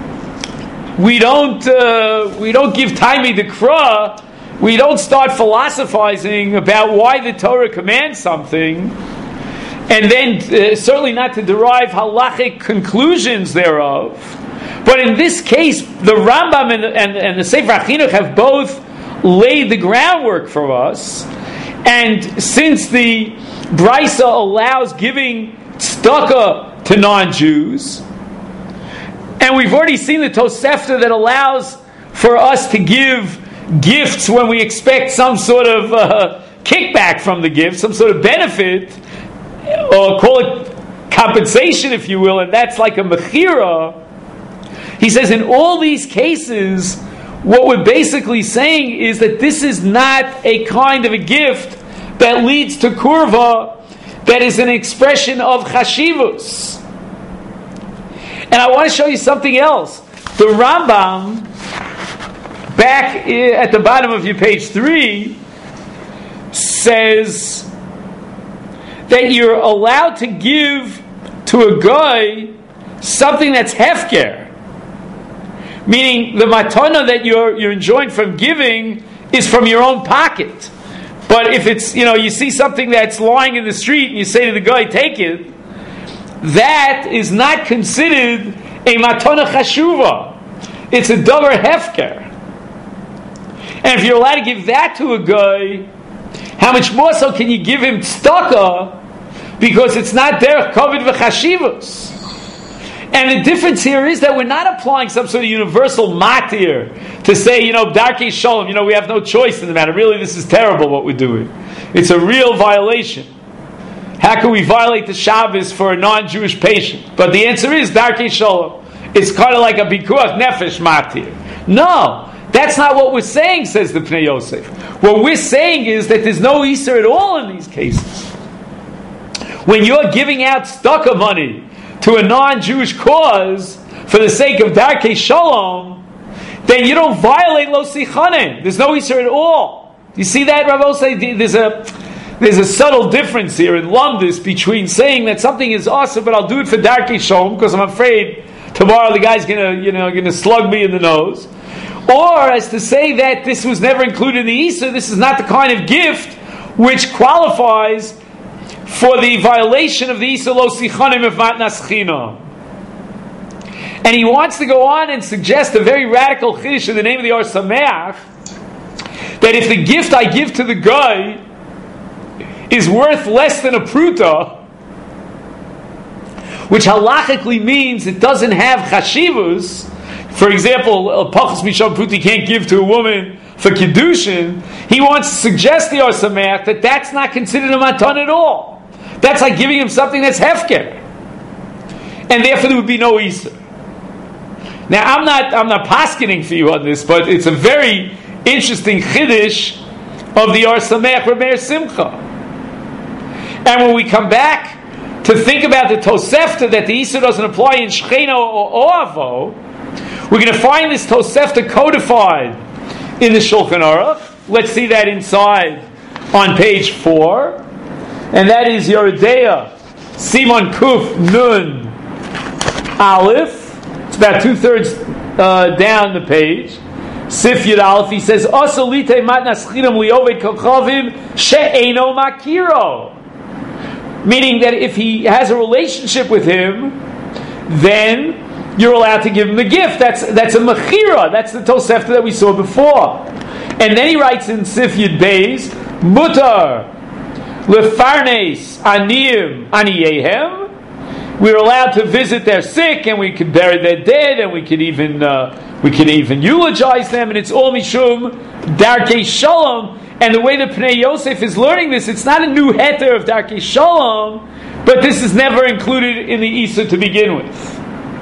we don't uh, we don't give taimi d'kra. We don't start philosophizing about why the Torah commands something, and then uh, certainly not to derive halachic conclusions thereof. But in this case, the Rambam and, and, and the Sefer HaChinuch have both laid the groundwork for us. And since the Brisa allows giving tzedakah to non-Jews, and we've already seen the Tosefta that allows for us to give gifts when we expect some sort of uh, kickback from the gift, some sort of benefit, or call it compensation, if you will, and that's like a mechira. He says in all these cases, what we're basically saying is that this is not a kind of a gift that leads to kurva, that is an expression of chashivus. And I want to show you something else. The Rambam back at the bottom of your page three, says that you're allowed to give to a guy something that's hefker. Meaning the matana that you're you're enjoying from giving is from your own pocket. But if it's, you know, you see something that's lying in the street and you say to the guy, take it, that is not considered a matana chashuva. It's a davar hefker. And if you're allowed to give that to a guy, how much more so can you give him tzedakah, because it's not derech kavod v'chashivos. And the difference here is that we're not applying some sort of universal matir to say, you know, darkei shalom, you know, we have no choice in the matter. Really, this is terrible what we're doing. It's a real violation. How can we violate the Shabbos for a non-Jewish patient? But the answer is darkei shalom. It's kind of like a bikuach nefesh matir. No, that's not what we're saying, says the Pnei Yosef. What we're saying is that there's no Easter at all in these cases. When you're giving out tzedakah money to a non-Jewish cause for the sake of darkei shalom, then you don't violate lo sichanen. There's no Easter at all. You see that, Rav Osei? There's a there's a subtle difference here in lumdis between saying that something is awesome, but I'll do it for darkei shalom because I'm afraid tomorrow the guy's gonna you know gonna slug me in the nose, or as to say that this was never included in the Easter. This is not the kind of gift which qualifies for the violation of the Easter lo sichanim of matnas chinam. And he wants to go on and suggest a very radical chiddush in the name of the Or Sameach, that if the gift I give to the guy is worth less than a pruta, which halachically means it doesn't have chashivus. For example, a pachas misham pruta can't give to a woman for kiddushin. He wants to suggest the Or Sameach that that's not considered a matan at all. That's like giving him something that's hefker, and therefore there would be no Easter. Now, I'm not I'm not paskening for you on this, but it's a very interesting chiddush of the Or Sameach Rameir Simcha. And when we come back to think about the Tosefta that the Easter doesn't apply in Shecheno or Oavo, we're going to find this Tosefta codified in the Shulchan Aruch. Let's see that inside on page four. And that is Yeridea Simon Kuf Nun Aleph. It's about two thirds uh, down the page. Sif Yud Aleph. He says, "Asolite matnas chinam lioved kochavim she'eno makiro," meaning that if he has a relationship with him, then you're allowed to give him the gift. That's that's a mechira. That's the Tosefta that we saw before. And then he writes in Sif Yud Beis, Mutar Lefarnes Aniyim Aniyehem. We're allowed to visit their sick, and we could bury their dead, and we could even uh, we could even eulogize them, and it's all mishum darkei shalom. And the way that Pnei Yosef is learning this, it's not a new heter of darkei shalom, but this is never included in the Easter to begin with,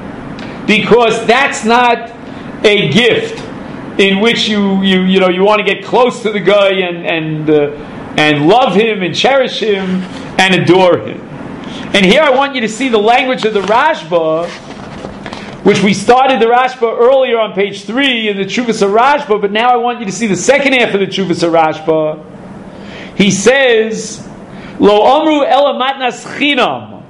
because that's not a gift in which you you you know you want to get close to the guy and and uh, and love him and cherish him and adore him. And here I want you to see the language of the Rashba, which we started the Rashba earlier on page three in the Tshuvas HaRashba, but now I want you to see the second half of the Tshuvas HaRashba. He says, Lo Omru Ela Matnas Chinam.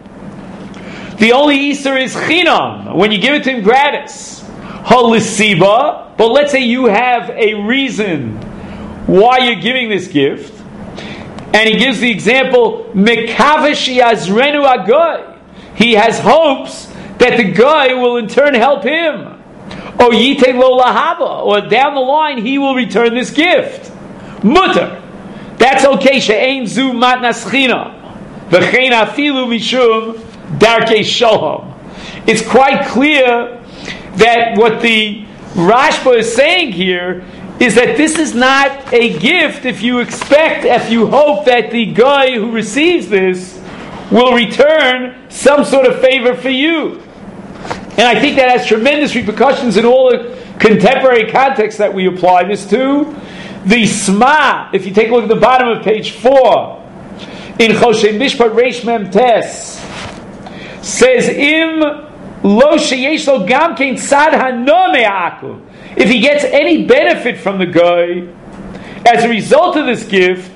The only Easter is Chinam, when you give it to him gratis. Halisiba, but let's say you have a reason why you're giving this gift. And he gives the example, Mekavesh Yazrenu Agoy. He has hopes that the guy will in turn help him. Or Yite Lo Lahaba, or down the line he will return this gift. Mutter. That's okay. She'ein zu matnas chinam. V'chein afilu mishum darkei shalom. It's quite clear that what the Rashba is saying here is that this is not a gift if you expect, if you hope that the guy who receives this will return some sort of favor for you. And I think that has tremendous repercussions in all the contemporary contexts that we apply this to. The Sma, if you take a look at the bottom of page four, in Choshen Mishpat Reish Mem Tes, says, Im lo sheyesh lo gam kein tzad hano me'akum. if he gets any benefit from the guy as a result of this gift,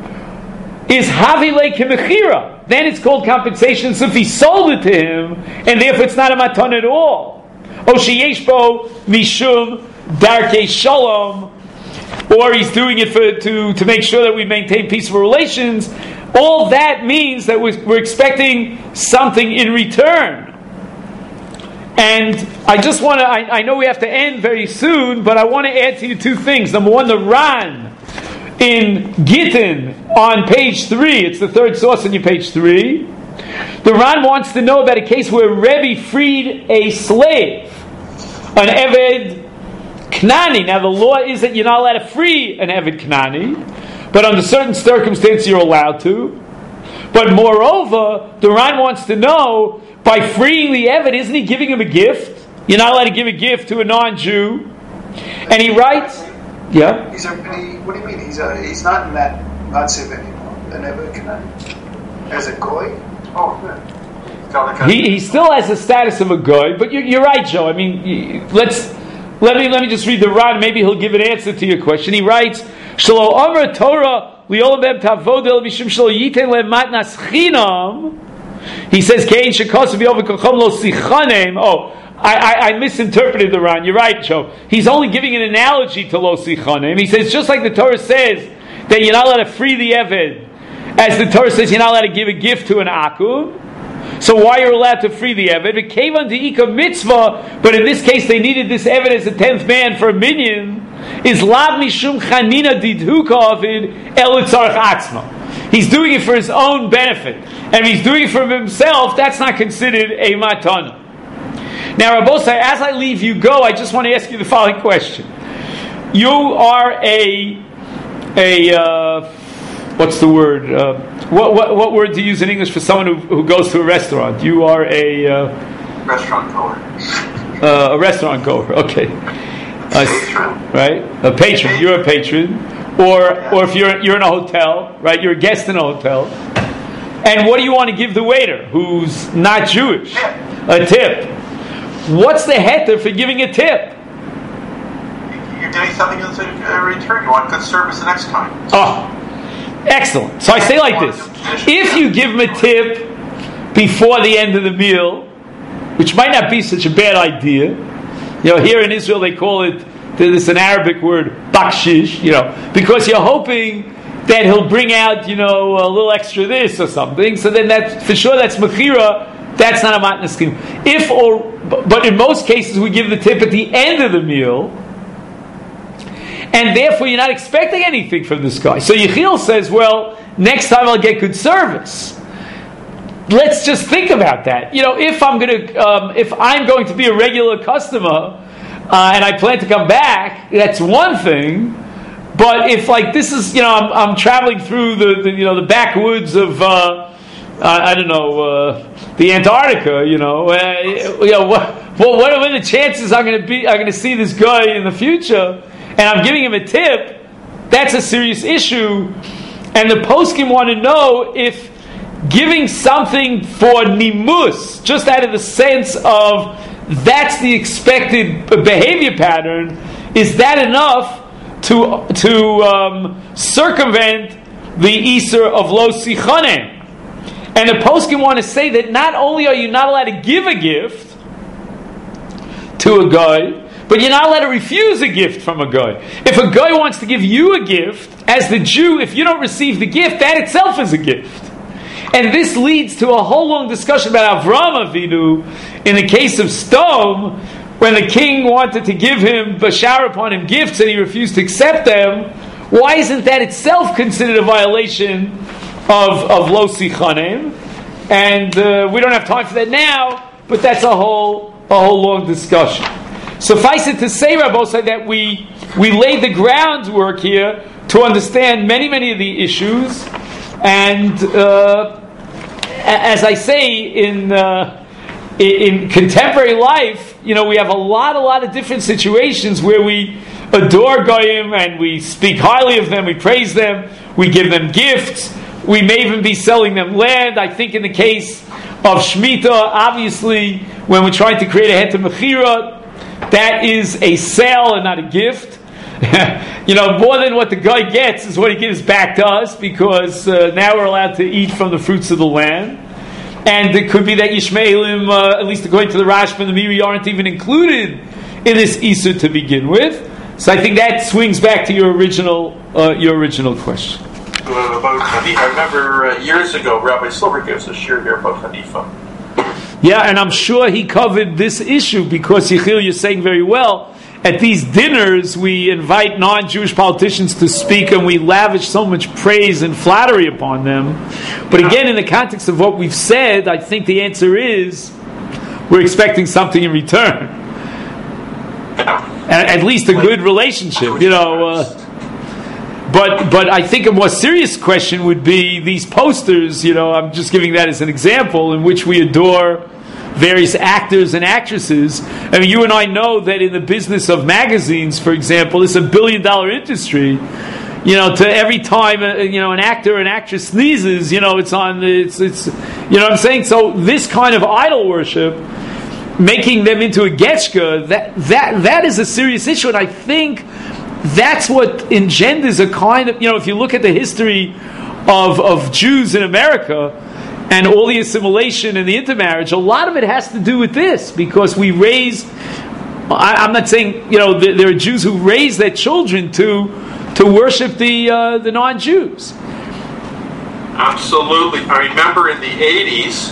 is Havile Kemechira. Then it's called compensation. So if he sold it to him, and therefore it's not a matan at all. Oshiyeshbo Mishum Darkei Shalom, or he's doing it for to, to make sure that we maintain peaceful relations. All that means that we're, we're expecting something in return. And I just want to, I, I know we have to end very soon, but I want to add to you two things. Number one, the Ran in Gittin on page three, it's the third source on your page three. The Ran wants to know about a case where Rebbe freed a slave, an Eved Knani. Now the law is that you're not allowed to free an Eved Knani, but under certain circumstances you're allowed to. But moreover, the Ran wants to know, by freeing the Eved, isn't he giving him a gift? You're not allowed to give a gift to a non-Jew. And he writes, yeah?
He's a, he, what do you mean? He's a, he's not in that Matziv anymore. The Eved Knani. As a goy? Oh, good.
He, he still has the status of a goy, but you're, you're right, Joe. I mean, you, let's let me let me just read the Ran. Maybe he'll give an answer to your question. He writes, "Shelo Amar Torah li'olam bem tavodel mishum shelo yiten lematnas chinam." He says, "Kein shekos v'yovakochom lo sichanem." Oh, I, I, I misinterpreted the Ran. You're right, Joe. He's only giving an analogy to lo sichanem. He says, just like the Torah says that you're not allowed to free the Eved, as the Torah says you're not allowed to give a gift to an akum. So why you're allowed to free the Eved? It came unto Ika mitzvah, but in this case they needed this Eved as a tenth man for a minyan. Is lab mishum chanina didhuka avid el tzarech atzma. He's doing it for his own benefit, and if he's doing it for himself, that's not considered a matana. Now, Rabbosai, as I leave you go, I just want to ask you the following question: You are a a uh, what's the word? Uh, what, what what word do you use in English for someone who, who goes to a restaurant? You are a uh,
restaurant goer.
Uh, a restaurant goer. Okay. Uh, right? A patron. You're a patron. Or or if you're you're in a hotel, right? You're a guest in a hotel. And what do you want to give the waiter who's not Jewish? A tip. What's the heter for giving a tip?
You're getting something in return. You want good service the next time.
Oh, excellent. So I say like this. If you give him a tip before the end of the meal, which might not be such a bad idea. You know, here in Israel they call it, there's an Arabic word, bakshish, you know, because you're hoping that he'll bring out, you know, a little extra this or something. So then that, for sure, that's mechira. That's not a matnas scheme. If or, but in most cases we give the tip at the end of the meal, and therefore you're not expecting anything from this guy. So Yechiel says, well, next time I'll get good service. Let's just think about that. You know, if I'm going to, um, if I'm going to be a regular customer uh, and I plan to come back, that's one thing. But if, like, this is, you know, I'm, I'm traveling through the, the, you know, the backwoods of, uh, I, I don't know, uh, the Antarctica, you know, uh, you know, what, well, what are the chances I'm going to be, I'm going to see this guy in the future, and I'm giving him a tip? That's a serious issue, and the poskim want to know if giving something for nimus, just out of the sense of that's the expected behavior pattern, is that enough to to um, circumvent the Isur of lo sichanem? And the poskim want to say that not only are you not allowed to give a gift to a guy, but you're not allowed to refuse a gift from a guy. If a guy wants to give you a gift, as the Jew, if you don't receive the gift, that itself is a gift. And this leads to a whole long discussion about Avraham Avinu in the case of Sdom, when the king wanted to give him, shower upon him gifts, and he refused to accept them. Why isn't that itself considered a violation of, of Lo Sichanem? And uh, we don't have time for that now, but that's a whole a whole long discussion. Suffice it to say, Rabbosai, that we we laid the groundwork here to understand many, many of the issues. And uh, as I say, in uh, in contemporary life, you know, we have a lot, a lot of different situations where we adore Goyim and we speak highly of them, we praise them, we give them gifts, we may even be selling them land. I think in the case of Shemitah, obviously, when we're trying to create a heter mechira, that is a sale and not a gift. You know, more than what the guy gets is what he gives back to us, because uh, now we're allowed to eat from the fruits of the land. And it could be that Yishmaelim, uh, at least according to the Rashba and the Miri, aren't even included in this Isur to begin with. So I think that swings back to your original uh, your original question.
Uh, about Hanifa. I remember uh, years ago, Rabbi Silver gives a shir here about Hanifa.
Yeah, and I'm sure he covered this issue, because Yechiel, you're saying very well, at these dinners we invite non-Jewish politicians to speak and we lavish so much praise and flattery upon them. But again, in the context of what we've said, I think the answer is we're expecting something in return. At, at least a good relationship, you know. Uh, but but I think a more serious question would be these posters, you know, I'm just giving that as an example, in which we adore various actors and actresses. I mean, you and I know that in the business of magazines, for example, it's a billion dollar industry. You know, to every time uh, you know an actor or an actress sneezes, you know, it's on the, it's it's you know what I'm saying. So this kind of idol worship, making them into a getchka, that that that is a serious issue, and I think that's what engenders a kind of, you know, if you look at the history of of Jews in America and all the assimilation and the intermarriage, a lot of it has to do with this, because we raise, I, I'm not saying, you know, there, there are Jews who raise their children to to worship the uh, the non-Jews.
Absolutely. I remember in the eighties,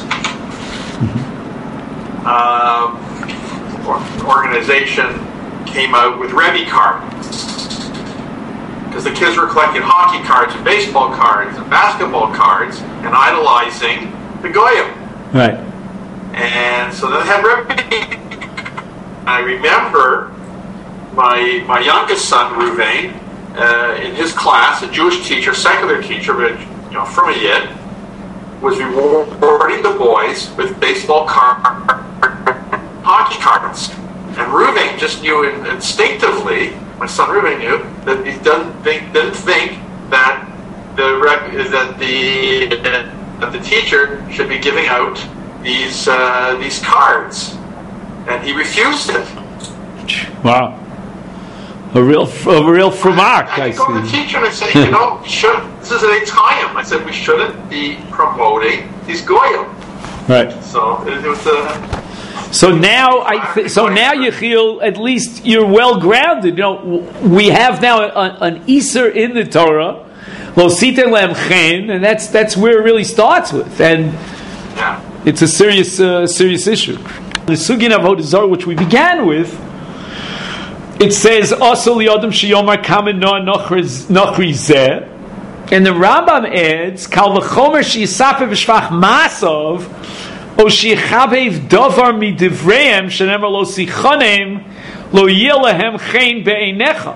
um, an organization came out with Rebbe cards, because the kids were collecting hockey cards and baseball cards and basketball cards and idolizing the Goyim.
Right.
And so they had Rebbe. I remember my my youngest son, Ruvain, uh, in his class, a Jewish teacher, secular teacher, but you know, from a yid, was rewarding the boys with baseball card, hockey cards. And Ruvain just knew instinctively, my son Ruvain knew, that he doesn't think, didn't think that the that the that the teacher should be giving out these uh, these cards, and he refused it.
Wow, a real a real framark. I,
I, I go to the teacher and I say, you know, we should, this is an Eitayim. I said we shouldn't be promoting these goyim.
Right.
So it, it was a.
So now, I th- so now Yechiel, at least you're well grounded. You know, we have now a, an Isur in the Torah, Lo Siten Lehem Chen, and that's that's where it really starts with, and
yeah.
It's a serious uh, serious issue. The Sugin of Avodah Zarah, which we began with, it says also li'adam sheyomar kamen noah nochri zeh, and the Rambam adds kal v'chomer sheyisaper v'shvach masav. O shechabev davar midivreim shenemar lo sichanem lo yelehem chen be'einecha,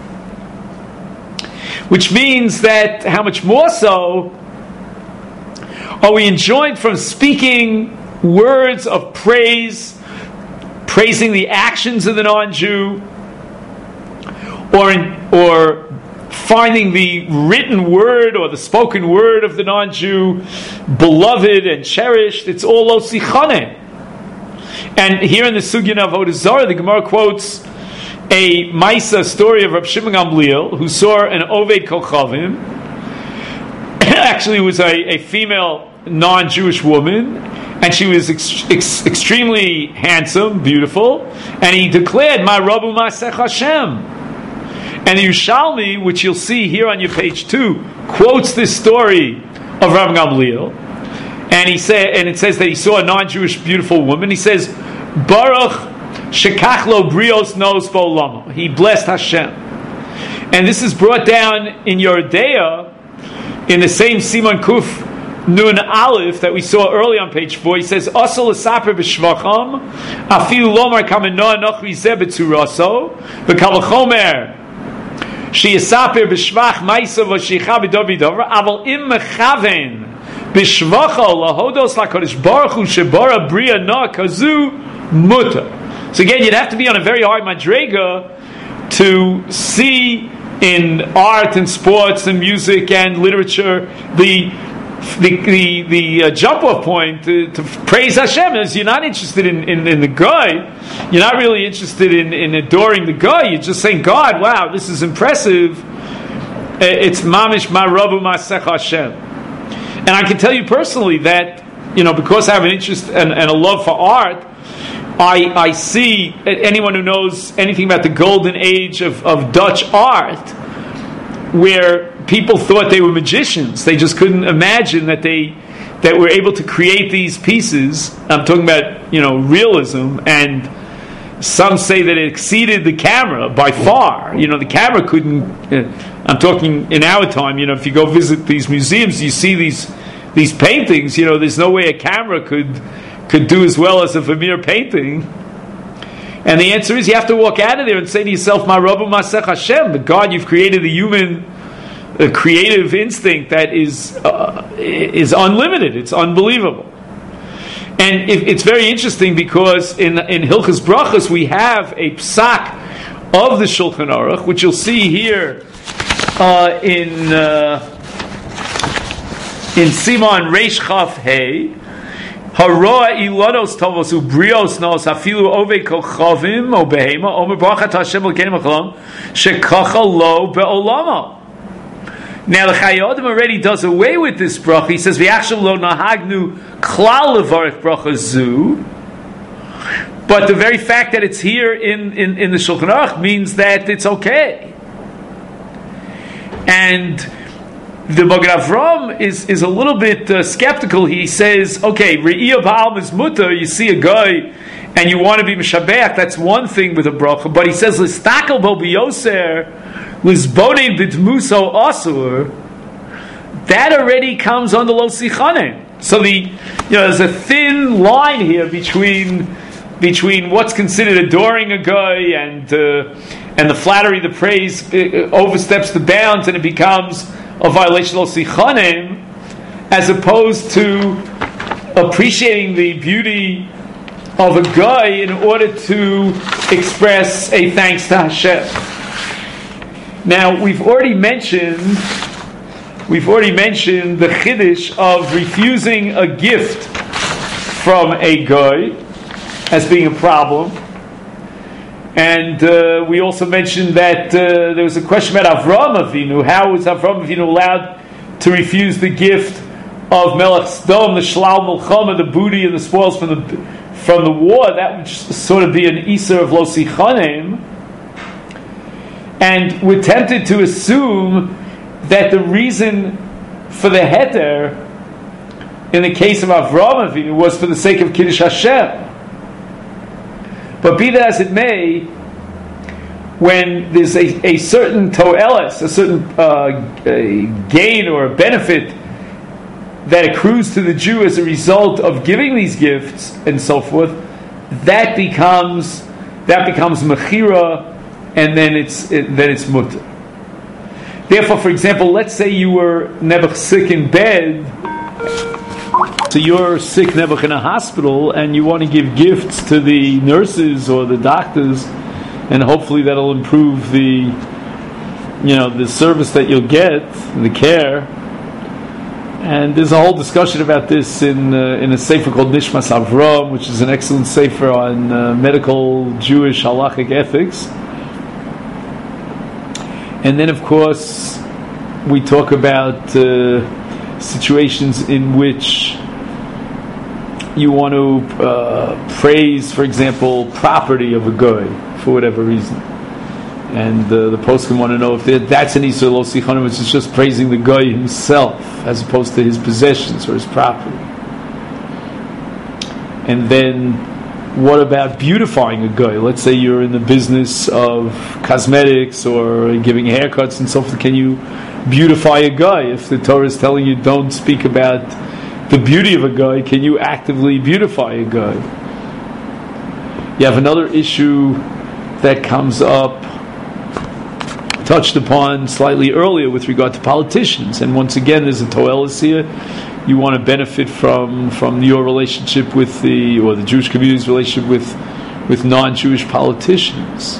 which means that how much more so are we enjoined from speaking words of praise, praising the actions of the non-Jew, or in, or finding the written word or the spoken word of the non-Jew beloved and cherished. It's all lo sichanem. And here in the Sugya of Avodah Zarah, the Gemara quotes a Maisa story of Rab Shimon Gamliel, who saw an Oved Kochavim. Actually, it was a, a female non-Jewish woman, and she was ex- ex- extremely handsome, beautiful, and he declared, Ma Rabu Masech Hashem. And the Yerushalmi, which you'll see here on your page two, quotes this story of Rav Gamliel, and he said, and it says that he saw a non-Jewish beautiful woman. He says, Baruch Shekach Lo Brios Nos Ba'olamo. He blessed Hashem, and this is brought down in Yoredeya in the same Simon Kuf Nun Aleph that we saw early on page four. He says, Asal Esaper B'Shvacham Afilu Lomar Kamenoah Nochri Zeh B'Tzuraso V'Kal V'Chomer Sheyisaper b'shvach ma'asav v'shicha b'dov b'dover aval im mechaven b'shvacho lahodos lakodesh baruch hu shebara bria na kazu muta. So again, you'd have to be on a very hard madrega to see in art and sports and music and literature the the the, the uh, jump off point to, to praise Hashem is you're not interested in, in, in the guy. You're not really interested in, in adoring the guy. You're just saying, God, wow, this is impressive. It's mamish ma rabu masech Hashem. And I can tell you personally that, you know, because I have an interest and, and a love for art, I I see anyone who knows anything about the golden age of, of Dutch art, where people thought they were magicians. They just couldn't imagine that they that were able to create these pieces. I'm talking about, you know, realism, and some say that it exceeded the camera by far. You know, the camera couldn't. Uh, I'm talking in our time. You know, if you go visit these museums, you see these these paintings. You know, there's no way a camera could could do as well as a Vermeer painting. And the answer is, you have to walk out of there and say to yourself, "Ma Rabu Masech Hashem." But God, you've created the human, a creative instinct that is uh, is unlimited. It's unbelievable. And it, it's very interesting because in in Hilchos Brachos we have a psak of the Shulchan Aruch, which you'll see here uh, in uh, in Siman Reish Chaf Hey. Haroa ilonos tovos ubrios nos hafilu ove kochavim o behema omer brachat Hashem l'kenim achalom shekacha lo be'olamo. Now the Chayei Adam already does away with this bracha. He says v'yachshav lo nahagnu klal levarich bracha zu. But the very fact that it's here in, in, in the Shulchan Aruch means that it's okay. And the Magen Avraham is, is a little bit uh, skeptical. He says, okay, Re'iyah ba'alma is mutter. You see a guy and you want to be Meshabeach, that's one thing with a bracha. But he says, L'stakel bo b'yoser, l'zbonein b'dmuso asur, that already comes on the lo sichanem. So the, you know, there's a thin line here between between what's considered adoring a guy and uh, and the flattery, the praise uh, oversteps the bounds, and it becomes a violation of sichanem, as opposed to appreciating the beauty of a guy in order to express a thanks to Hashem. Now we've already mentioned we've already mentioned the chiddush of refusing a gift from a guy as being a problem. And uh, we also mentioned that uh, there was a question about Avraham Avinu. How was Avraham Avinu allowed to refuse the gift of Melech Sodom, the Shlal Milchama, the booty and the spoils from the from the war? That would sort of be an Isser of Lo Sichanem. And we're tempted to assume that the reason for the heter in the case of Avraham Avinu was for the sake of Kiddush Hashem. But be that as it may, when there's a, a certain to'eles, a certain uh, a gain or a benefit that accrues to the Jew as a result of giving these gifts and so forth, that becomes that becomes mechira, and then it's it, then it's mutter. Therefore, for example, let's say you were nebuch sick in bed. So you're sick, nebuch, in a hospital, and you want to give gifts to the nurses or the doctors, and hopefully that'll improve the, you know, the service that you'll get, the care. And there's a whole discussion about this in uh, in a sefer called Nishmas Avram, which is an excellent sefer on uh, medical Jewish halachic ethics. And then, of course, we talk about uh, situations in which you want to uh, praise, for example, property of a guy for whatever reason, and uh, the poskim want to know if that's an Isur Lo Sichanem, which is just praising the guy himself as opposed to his possessions or his property. And then, what about beautifying a guy? Let's say you're in the business of cosmetics or giving haircuts and so forth. Can you beautify a guy? If the Torah is telling you don't speak about the beauty of a guy, can you actively beautify a guy? You have another issue that comes up, touched upon slightly earlier with regard to politicians. And once again, there's a to'eles here. You want to benefit from from your relationship with the, or the Jewish community's relationship with with non-Jewish politicians.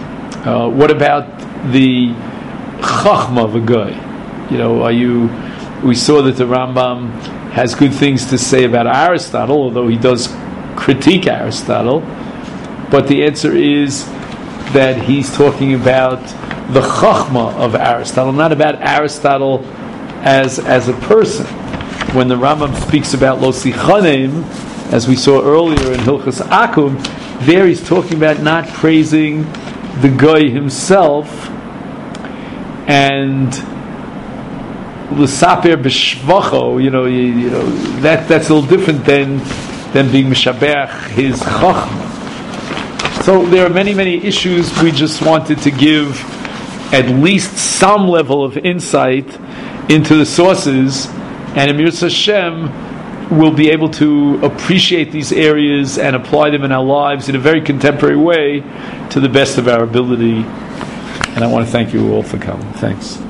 Uh, what about the chachma of a guy? You know, are you We saw that the Rambam has good things to say about Aristotle, although he does critique Aristotle. But the answer is that he's talking about the Chachma of Aristotle, not about Aristotle as as a person. When the Rambam speaks about Lo Sichanim, as we saw earlier in Hilchas Akum, there he's talking about not praising the guy himself, and l'saper b'shvacho, you know, you, you know that that's a little different than than being mishabeach his chachma. So there are many many issues. We just wanted to give at least some level of insight into the sources, and Emir Hashem will be able to appreciate these areas and apply them in our lives in a very contemporary way to the best of our ability. And I want to thank you all for coming. Thanks.